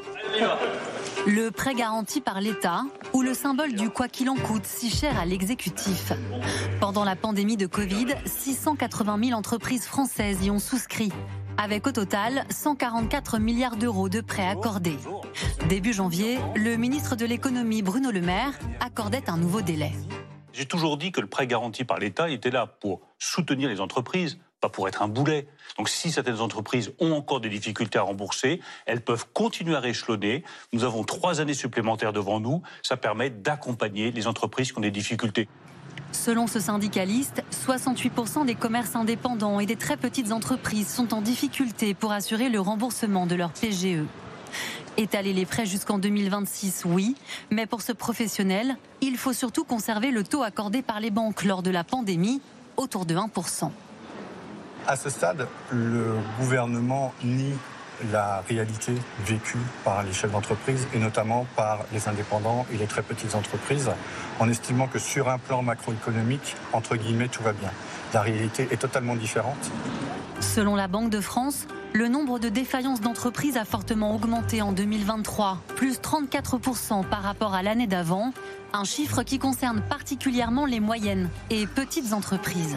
Le prêt garanti par l'État ou le symbole du quoi qu'il en coûte, si cher à l'exécutif. Pendant la pandémie de Covid, six cent quatre-vingt mille entreprises françaises y ont souscrit, avec au total cent quarante-quatre milliards d'euros de prêts accordés. Début janvier, le ministre de l'économie Bruno Le Maire accordait un nouveau délai. J'ai toujours dit que le prêt garanti par l'État était là pour soutenir les entreprises, pas pour être un boulet. Donc si certaines entreprises ont encore des difficultés à rembourser, elles peuvent continuer à rééchelonner. Nous avons trois années supplémentaires devant nous. Ça permet d'accompagner les entreprises qui ont des difficultés. Selon ce syndicaliste, soixante-huit pour cent des commerces indépendants et des très petites entreprises sont en difficulté pour assurer le remboursement de leur P G E. Étaler les prêts jusqu'en deux mille vingt-six, oui, mais pour ce professionnel, il faut surtout conserver le taux accordé par les banques lors de la pandémie, autour de un pour cent. À ce stade, le gouvernement nie la réalité vécue par les chefs d'entreprise et notamment par les indépendants et les très petites entreprises, en estimant que sur un plan macroéconomique, entre guillemets, tout va bien. La réalité est totalement différente. Selon la Banque de France, le nombre de défaillances d'entreprises a fortement augmenté en deux mille vingt-trois, plus trente-quatre pour cent par rapport à l'année d'avant, un chiffre qui concerne particulièrement les moyennes et petites entreprises.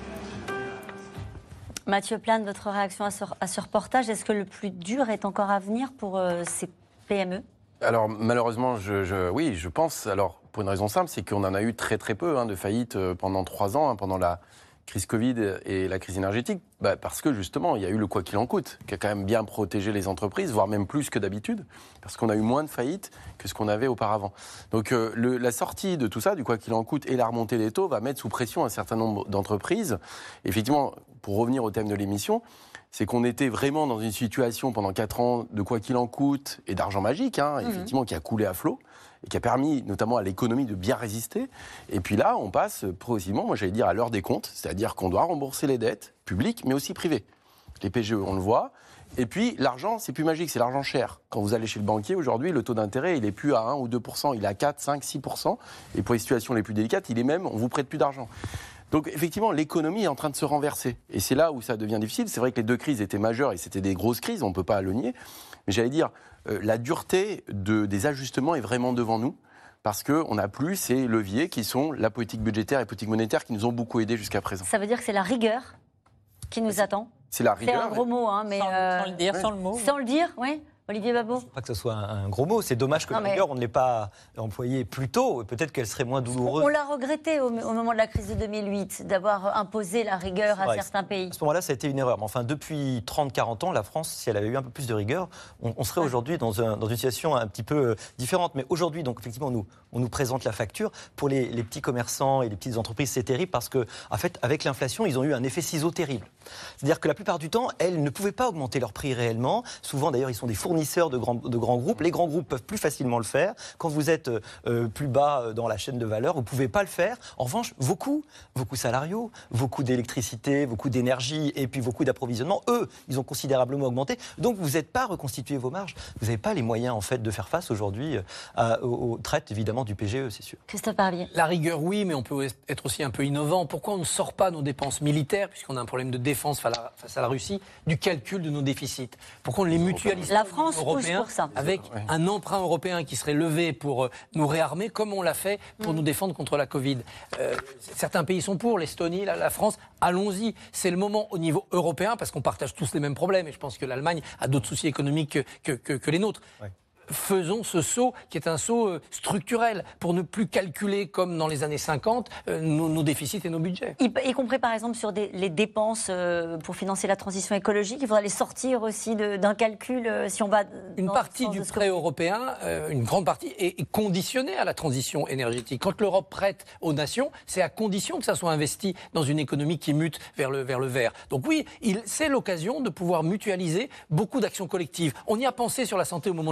Mathieu Plane, votre réaction à ce, à ce reportage, est-ce que le plus dur est encore à venir pour euh, ces P M E ? Alors malheureusement, je, je, oui, je pense, alors pour une raison simple, c'est qu'on en a eu très très peu hein, de faillites pendant trois ans, hein, pendant la crise Covid et la crise énergétique, bah, parce que justement, il y a eu le quoi qu'il en coûte, qui a quand même bien protégé les entreprises, voire même plus que d'habitude, parce qu'on a eu moins de faillites que ce qu'on avait auparavant. Donc euh, le, la sortie de tout ça, du quoi qu'il en coûte, et la remontée des taux, va mettre sous pression un certain nombre d'entreprises. Effectivement, pour revenir au thème de l'émission, c'est qu'on était vraiment dans une situation pendant quatre ans de quoi qu'il en coûte, et d'argent magique, hein, mmh. effectivement, qui a coulé à flot, et qui a permis notamment à l'économie de bien résister. Et puis là, on passe progressivement, moi j'allais dire, à l'heure des comptes, c'est-à-dire qu'on doit rembourser les dettes publiques, mais aussi privées. Les P G E, on le voit. Et puis l'argent, c'est plus magique, c'est l'argent cher. Quand vous allez chez le banquier, aujourd'hui, le taux d'intérêt, il n'est plus à un ou deux pour cent, il est à quatre, cinq, six pour cent. Et pour les situations les plus délicates, il est même, on vous prête plus d'argent. Donc effectivement, l'économie est en train de se renverser. Et c'est là où ça devient difficile. C'est vrai que les deux crises étaient majeures et c'était des grosses crises, on ne peut pas le nier. Mais j'allais dire, euh, la dureté de, des ajustements est vraiment devant nous. Parce qu'on n'a plus ces leviers qui sont la politique budgétaire et la politique monétaire qui nous ont beaucoup aidés jusqu'à présent. Ça veut dire que c'est la rigueur qui nous attend ? C'est la rigueur. C'est un gros mot, hein, mais... Sans, euh... sans le dire, ouais. sans le mot. Sans le dire, oui. Olivier Babot ? Pas que ce soit un, un gros mot, c'est dommage que non, la rigueur, mais... on ne l'ait pas employée plus tôt. Peut-être qu'elle serait moins douloureuse. On l'a regretté au, au moment de la crise de deux mille huit, d'avoir imposé la rigueur à ouais, certains pays. À ce moment-là, ça a été une erreur. Mais enfin, depuis trente à quarante ans, la France, si elle avait eu un peu plus de rigueur, on, on serait ouais. aujourd'hui dans, un, dans une situation un petit peu différente. Mais aujourd'hui, donc effectivement, nous, on nous présente la facture. Pour les, les petits commerçants et les petites entreprises, c'est terrible parce que, en fait, avec l'inflation, ils ont eu un effet ciseau terrible. C'est-à-dire que la plupart du temps, elles ne pouvaient pas augmenter leur prix réellement. Souvent, d'ailleurs, ils sont des fournisseurs de grands, de grands groupes. Les grands groupes peuvent plus facilement le faire. Quand vous êtes euh, plus bas dans la chaîne de valeur, vous ne pouvez pas le faire. En revanche, vos coûts, vos coûts salariaux, vos coûts d'électricité, vos coûts d'énergie et puis vos coûts d'approvisionnement, eux, ils ont considérablement augmenté. Donc, vous n'êtes pas reconstitué vos marges. Vous n'avez pas les moyens, en fait, de faire face aujourd'hui à, aux, aux traites, évidemment, du P G E, c'est sûr. Christophe Barbier. La rigueur, oui, mais on peut être aussi un peu innovant. Pourquoi on ne sort pas nos dépenses militaires, puisqu'on a un problème de défense face à la Russie, du calcul de nos déficits? Pourquoi on ne les mutualise pas? La France pousse pour ça. Avec un emprunt européen qui serait levé pour euh, nous réarmer, comme on l'a fait pour mmh. nous défendre contre la Covid. Euh, certains pays sont pour, l'Estonie, la, la France, allons-y. C'est le moment au niveau européen, parce qu'on partage tous les mêmes problèmes, et je pense que l'Allemagne a d'autres soucis économiques que, que, que, que les nôtres. Ouais. Faisons ce saut qui est un saut structurel pour ne plus calculer comme dans les années cinquante euh, nos, nos déficits et nos budgets. Y, y compris par exemple sur des, les dépenses euh, pour financer la transition écologique, il faudra les sortir aussi de, d'un calcul euh, si on va... Une partie du prêt européen, euh, une grande partie, est, est conditionnée à la transition énergétique. Quand l'Europe prête aux nations, c'est à condition que ça soit investi dans une économie qui mute vers le, vers le vert. Donc oui, il, c'est l'occasion de pouvoir mutualiser beaucoup d'actions collectives. On y a pensé sur la santé au moment de la Covid.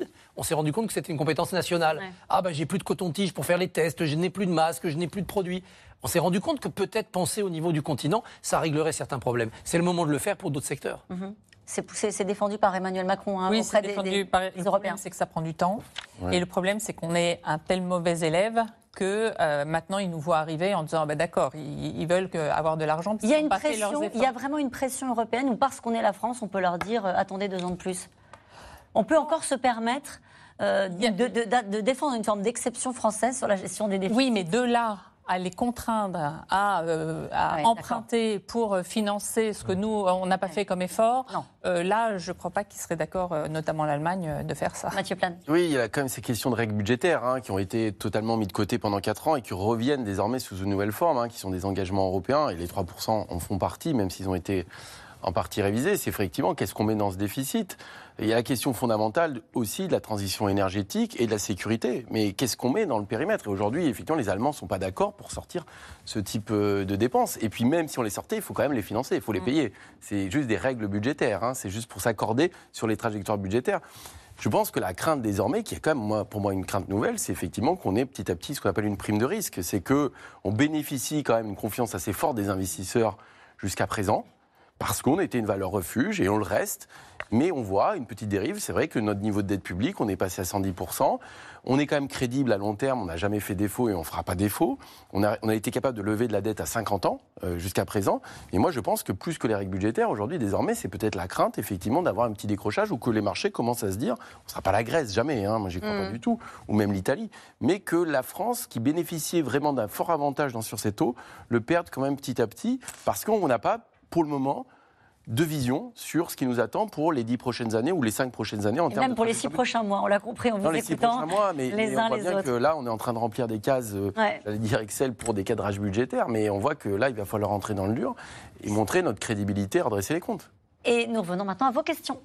on s'est rendu compte que c'était une compétence nationale. Ouais. Ah ben, j'ai plus de coton-tige pour faire les tests, je n'ai plus de masques, je n'ai plus de produits. On s'est rendu compte que peut-être penser au niveau du continent, ça réglerait certains problèmes. C'est le moment de le faire pour d'autres secteurs. Mmh. C'est, c'est, c'est défendu par Emmanuel Macron hein, oui, auprès c'est défendu des, des, par des le Européens. Problème, c'est que ça prend du temps. Ouais. Et le problème, c'est qu'on est un tel mauvais élève que euh, maintenant, ils nous voient arriver en disant ah, ben, d'accord, ils, ils veulent que, avoir de l'argent. Il y a une pression, il y a vraiment une pression européenne où parce qu'on est la France, on peut leur dire euh, attendez deux ans de plus. On peut encore se permettre euh, de, de, de, de défendre une forme d'exception française sur la gestion des défis. Oui, mais de là à les contraindre à, euh, à ouais, emprunter d'accord. pour financer ce que nous, on n'a pas ouais. fait comme effort, euh, là, je ne crois pas qu'ils seraient d'accord, euh, notamment l'Allemagne, de faire ça. Mathieu Plane. Oui, il y a quand même ces questions de règles budgétaires hein, qui ont été totalement mises de côté pendant quatre ans et qui reviennent désormais sous une nouvelle forme, hein, qui sont des engagements européens, et les trois pour cent en font partie, même s'ils ont été en partie révisés. C'est effectivement qu'est-ce qu'on met dans ce déficit. Il y a la question fondamentale aussi de la transition énergétique et de la sécurité. Mais qu'est-ce qu'on met dans le périmètre ? Et aujourd'hui, effectivement, les Allemands ne sont pas d'accord pour sortir ce type de dépenses. Et puis même si on les sortait, il faut quand même les financer, il faut les payer. C'est juste des règles budgétaires, hein. C'est juste pour s'accorder sur les trajectoires budgétaires. Je pense que la crainte désormais, qui est quand même moi, pour moi une crainte nouvelle, c'est effectivement qu'on ait petit à petit ce qu'on appelle une prime de risque. C'est qu'on bénéficie quand même d'une confiance assez forte des investisseurs jusqu'à présent, parce qu'on était une valeur refuge et on le reste. Mais on voit une petite dérive. C'est vrai que notre niveau de dette publique, on est passé à cent dix pour cent. On est quand même crédible à long terme. On n'a jamais fait défaut et on ne fera pas défaut. On a, on a été capable de lever de la dette à cinquante ans euh, jusqu'à présent. Et moi, je pense que plus que les règles budgétaires, aujourd'hui, désormais, c'est peut-être la crainte, effectivement, d'avoir un petit décrochage ou que les marchés commencent à se dire, on ne sera pas la Grèce, jamais, hein, moi, j'y crois mmh. pas du tout, ou même l'Italie, mais que la France, qui bénéficiait vraiment d'un fort avantage dans, sur ces taux, le perde quand même petit à petit, parce qu'on n'a pas, pour le moment, de vision sur ce qui nous attend pour les dix prochaines années ou les cinq prochaines années en et termes même pour les six prochains mois, on l'a compris en vous les écoutant. Six prochains mois, mais, les mais uns on voit les bien autres. que là, on est en train de remplir des cases, ouais. j'allais dire Excel pour des cadrages budgétaires, mais on voit que là, il va falloir entrer dans le dur et montrer notre crédibilité, redresser les comptes. Et nous revenons maintenant à vos questions.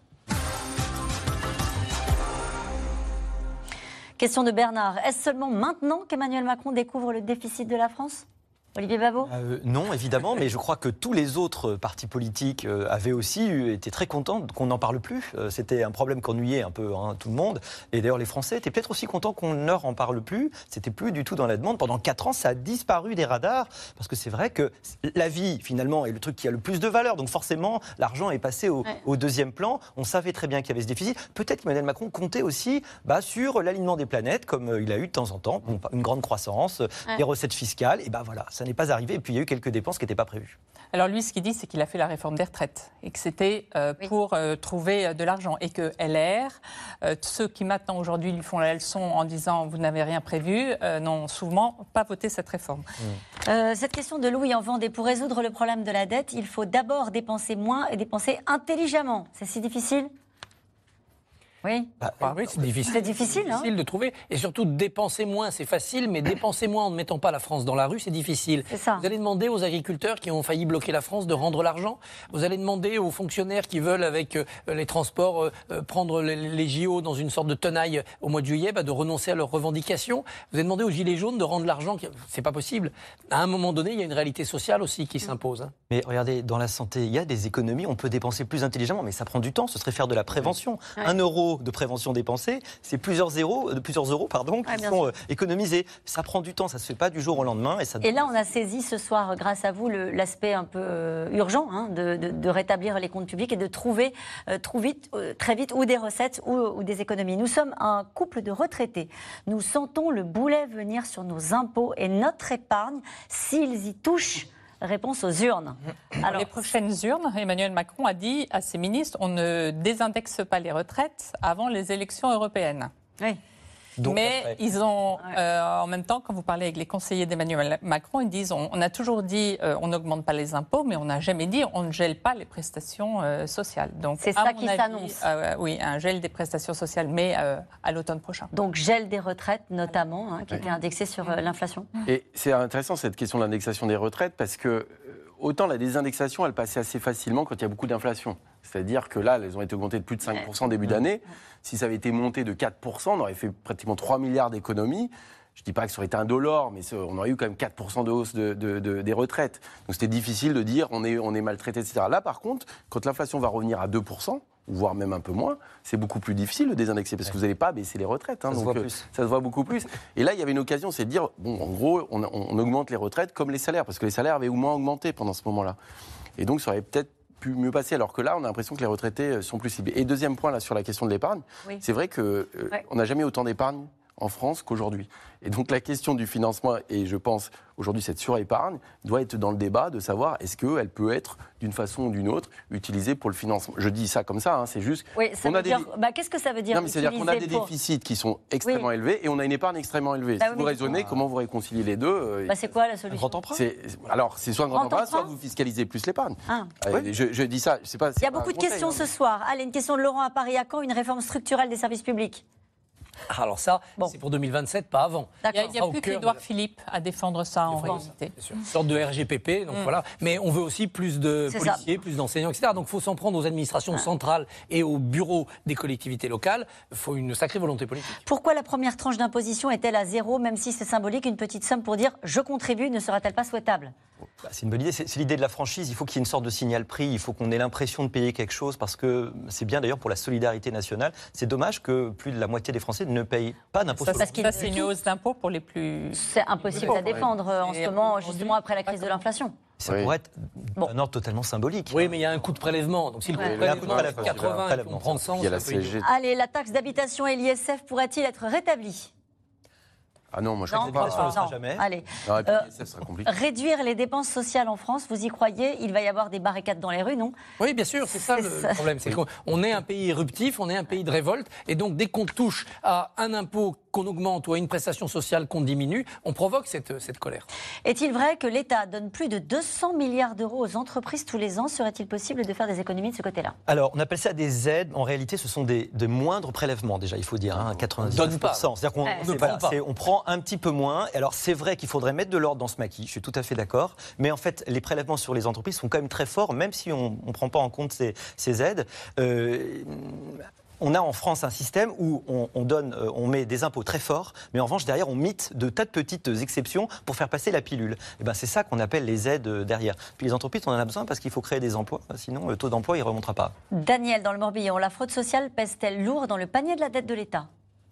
Question de Bernard. Est-ce seulement maintenant qu'Emmanuel Macron découvre le déficit de la France ? Olivier Babot ? euh, Non, évidemment, mais je crois que tous les autres partis politiques euh, avaient aussi été très contents qu'on n'en parle plus. Euh, c'était un problème qu'ennuyait un peu hein, tout le monde. Et d'ailleurs, les Français étaient peut-être aussi contents qu'on ne leur en parle plus. C'était plus du tout dans la demande. Pendant quatre ans, ça a disparu des radars. Parce que c'est vrai que la vie, finalement, est le truc qui a le plus de valeur. Donc forcément, l'argent est passé au, ouais. au deuxième plan. On savait très bien qu'il y avait ce déficit. Peut-être qu'Emmanuel Macron comptait aussi bah, sur l'alignement des planètes, comme euh, il a eu de temps en temps. Bon, une grande croissance, ouais. des recettes fiscales. Et ben voilà, ça n'est pas arrivé. Et puis il y a eu quelques dépenses qui n'étaient pas prévues. Alors lui, ce qu'il dit, c'est qu'il a fait la réforme des retraites et que c'était euh, oui. pour euh, trouver de l'argent. Et que L R, euh, ceux qui maintenant aujourd'hui lui font la leçon en disant vous n'avez rien prévu, euh, n'ont souvent pas voté cette réforme. Mmh. Euh, cette question de Louis en Vendée, pour résoudre le problème de la dette, il faut d'abord dépenser moins et dépenser intelligemment. C'est si difficile ? Oui. Bah, ah oui, c'est difficile. C'est difficile, hein. difficile de trouver. Et surtout, dépenser moins, c'est facile, mais dépenser moins en ne mettant pas la France dans la rue, c'est difficile. C'est ça. Vous allez demander aux agriculteurs qui ont failli bloquer la France de rendre l'argent. Vous allez demander aux fonctionnaires qui veulent, avec euh, les transports, euh, prendre les, les J O dans une sorte de tenaille au mois de juillet, bah, de renoncer à leurs revendications. Vous allez demander aux Gilets jaunes de rendre l'argent. C'est pas possible. À un moment donné, il y a une réalité sociale aussi qui s'impose. Hein. Mais regardez, dans la santé, il y a des économies. On peut dépenser plus intelligemment, mais ça prend du temps. Ce serait faire de la prévention. Ouais. Un euro de prévention dépensée, c'est plusieurs zéros, plusieurs euros pardon, qui ouais, sont sûr. économisés. Ça prend du temps, ça ne se fait pas du jour au lendemain. Et, ça... et là, on a saisi ce soir, grâce à vous, le, l'aspect un peu euh, urgent hein, de, de, de rétablir les comptes publics et de trouver euh, trop vite, euh, très vite ou des recettes ou, ou des économies. Nous sommes un couple de retraités. Nous sentons le boulet venir sur nos impôts et notre épargne s'ils y touchent. Réponse aux urnes. Alors, les prochaines urnes, Emmanuel Macron a dit à ses ministres on ne désindexe pas les retraites avant les élections européennes. Oui. Donc, mais après. ils ont, euh, en même temps, quand vous parlez avec les conseillers d'Emmanuel Macron, ils disent on, on a toujours dit euh, on n'augmente pas les impôts, mais on n'a jamais dit on ne gèle pas les prestations euh, sociales. Donc, c'est ça qui avis, s'annonce. Euh, oui, un gel des prestations sociales, mais euh, à l'automne prochain. Donc gel des retraites notamment, hein, qui oui. était indexé sur euh, l'inflation. Et c'est intéressant cette question de l'indexation des retraites parce que autant la désindexation, elle passait assez facilement quand il y a beaucoup d'inflation. C'est-à-dire que là, elles ont été augmentées de plus de cinq pour cent début d'année. Si ça avait été monté de quatre pour cent, on aurait fait pratiquement trois milliards d'économies. Je ne dis pas que ça aurait été un dollar, mais on aurait eu quand même quatre pour cent de hausse de, de, de, des retraites. Donc c'était difficile de dire on est, on est maltraité, et cetera. Là, par contre, quand l'inflation va revenir à deux pour cent, voire même un peu moins, c'est beaucoup plus difficile de désindexer parce que vous n'allez pas baisser les retraites. Hein, ça, donc, se voit euh, plus. ça se voit beaucoup plus. Et là, il y avait une occasion, c'est de dire, bon, en gros, on, on augmente les retraites comme les salaires, parce que les salaires avaient au moins augmenté pendant ce moment-là. Et donc, ça aurait peut-être pu mieux passer, alors que là, on a l'impression que les retraités sont plus ciblés. Et deuxième point, là, sur la question de l'épargne, oui. c'est vrai qu'on euh, ouais. n'a jamais autant d'épargne en France qu'aujourd'hui. Et donc la question du financement, et je pense aujourd'hui cette surépargne, doit être dans le débat de savoir est-ce qu'elle peut être d'une façon ou d'une autre utilisée pour le financement. Je dis ça comme ça, hein, c'est juste... Oui, ça on veut a dire... des... bah, qu'est-ce que ça veut dire? Non, mais c'est-à-dire qu'on a des pour... déficits qui sont extrêmement oui. élevés et on a une épargne extrêmement élevée. Bah, si oui, vous raisonnez, ah. comment vous réconciliez les deux euh, bah, c'est quoi la solution? Un grand emprunt c'est... Alors, c'est soit un grand, grand emprunt, soit vous fiscalisez plus l'épargne. Ah. Euh, oui. je, je dis ça, je sais pas... Il y a beaucoup de conseil, questions hein. ce soir. Allez, une question de Laurent à Paris. À quand une réforme structurelle des services publics? Alors ça, bon. c'est pour deux mille vingt-sept, pas avant. Il n'y a, a plus qu'Édouard de... Philippe à défendre ça en réalité. Une sorte de R G P P, donc mm. voilà. Mais on veut aussi plus de c'est policiers, ça. plus d'enseignants, et cetera. Donc il faut s'en prendre aux administrations ah. centrales et aux bureaux des collectivités locales. Il faut une sacrée volonté politique. Pourquoi la première tranche d'imposition est-elle à zéro, même si c'est symbolique, une petite somme pour dire « je contribue » ne sera-t-elle pas souhaitable? Bah, c'est une bonne idée, c'est, c'est l'idée de la franchise. Il faut qu'il y ait une sorte de signal prix, il faut qu'on ait l'impression de payer quelque chose, parce que c'est bien d'ailleurs pour la solidarité nationale. C'est dommage que plus de la moitié des Français ne payent pas d'impôts sur le revenu. Ça, c'est une hausse d'impôts pour les plus... C'est impossible à défendre ouais. en ce moment, justement après la crise de l'inflation. Ça oui. pourrait être bon. un ordre totalement symbolique. Oui, mais il y a un coût de prélèvement. Donc si le ouais. coût de prélèvement est quatre-vingts, on prend cent, il y a la C G. Allez, la taxe d'habitation et l'I S F pourrait-il être rétabli? Ah non, moi je ne sais pas. Ça ne sera jamais. Allez. Non, euh, ça sera compliqué. Réduire les dépenses sociales en France, vous y croyez? Il va y avoir des barricades dans les rues, non? Oui, bien sûr, c'est ça c'est le ça. problème. C'est oui. qu'on est un pays éruptif, on est un pays de révolte, et donc dès qu'on touche à un impôt qu'on augmente ou à une prestation sociale qu'on diminue, on provoque cette, cette colère. Est-il vrai que l'État donne plus de deux cents milliards d'euros aux entreprises tous les ans? Serait-il possible de faire des économies de ce côté-là? Alors, on appelle ça des aides. En réalité, ce sont des, des moindres prélèvements, déjà, il faut dire, hein, quatre-vingt-dix pour cent. C'est-à-dire qu'on ouais, c'est, voilà, c'est, on prend un petit peu moins. Alors, c'est vrai qu'il faudrait mettre de l'ordre dans ce maquis, je suis tout à fait d'accord. Mais en fait, les prélèvements sur les entreprises sont quand même très forts, même si on ne prend pas en compte ces, ces aides. Euh, On a en France un système où on, on, donne, on met des impôts très forts, mais en revanche, derrière, on mite de tas de petites exceptions pour faire passer la pilule. Et ben, c'est ça qu'on appelle les aides derrière. Puis les entreprises, on en a besoin parce qu'il faut créer des emplois, sinon le taux d'emploi, il ne remontera pas. Daniel, dans le Morbihan, la fraude sociale pèse-t-elle lourd dans le panier de la dette de l'État?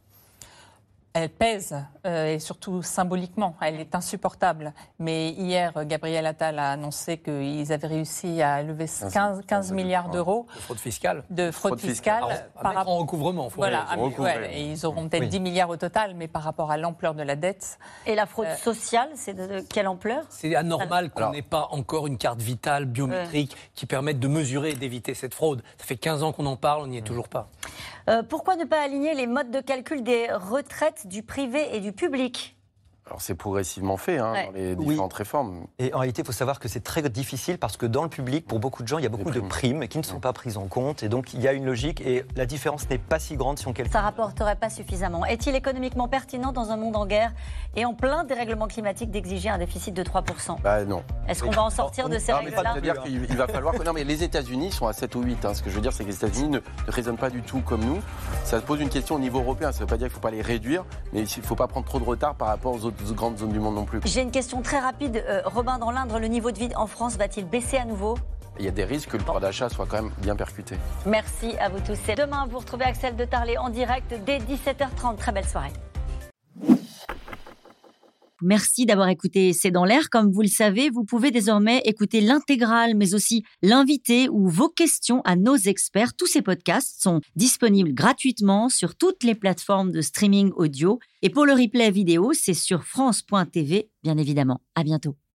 Elle pèse, euh, et surtout symboliquement, elle est insupportable. Mais hier, Gabriel Attal a annoncé qu'ils avaient réussi à lever quinze, quinze milliards d'euros. De fraude fiscale. De fraude, fraude fiscale. fiscale. Alors, par rapport en recouvrement. Faut voilà, à, ouais, et ils auront peut-être oui. dix milliards au total, mais par rapport à l'ampleur de la dette. Et la fraude euh, sociale, c'est de, de quelle ampleur? C'est anormal qu'on n'ait pas encore une carte vitale biométrique ouais. qui permette de mesurer et d'éviter cette fraude. Ça fait quinze ans qu'on en parle, on n'y est mmh. toujours pas. Euh, pourquoi ne pas aligner les modes de calcul des retraites du privé et du public? Alors c'est progressivement fait hein, ouais. dans les différentes oui. réformes. Et en réalité, il faut savoir que c'est très difficile parce que dans le public, pour beaucoup de gens, il y a beaucoup de primes qui ne sont pas prises en compte. Et donc, il y a une logique et la différence n'est pas si grande si on calcule. Ça ne rapporterait pas suffisamment. Est-il économiquement pertinent dans un monde en guerre et en plein dérèglement climatique d'exiger un déficit de trois pour cent? Bah non. Est-ce qu'on va en sortir non, de ces non, règles-là? C'est-à-dire qu'il va falloir que... Non, mais les États-Unis sont à sept ou huit. Hein. Ce que je veux dire, c'est que les États-Unis ne, ne raisonnent pas du tout comme nous. Ça se pose une question au niveau européen. Ça ne veut pas dire qu'il ne faut pas les réduire, mais il ne faut pas prendre trop de retard par rapport aux autres grandes zones du monde. J'ai une question très rapide. Euh, Robin, dans l'Indre, le niveau de vie en France va-t-il baisser à nouveau? Il y a des risques que le pouvoir d'achat soit quand même bien percuté. Merci à vous tous. Et demain, vous retrouvez Axel de Tarlé en direct dès dix-sept heures trente. Très belle soirée. Merci d'avoir écouté C'est dans l'air. Comme vous le savez, vous pouvez désormais écouter l'intégrale, mais aussi l'invité ou vos questions à nos experts. Tous ces podcasts sont disponibles gratuitement sur toutes les plateformes de streaming audio. Et pour le replay vidéo, c'est sur France point T V, bien évidemment. À bientôt.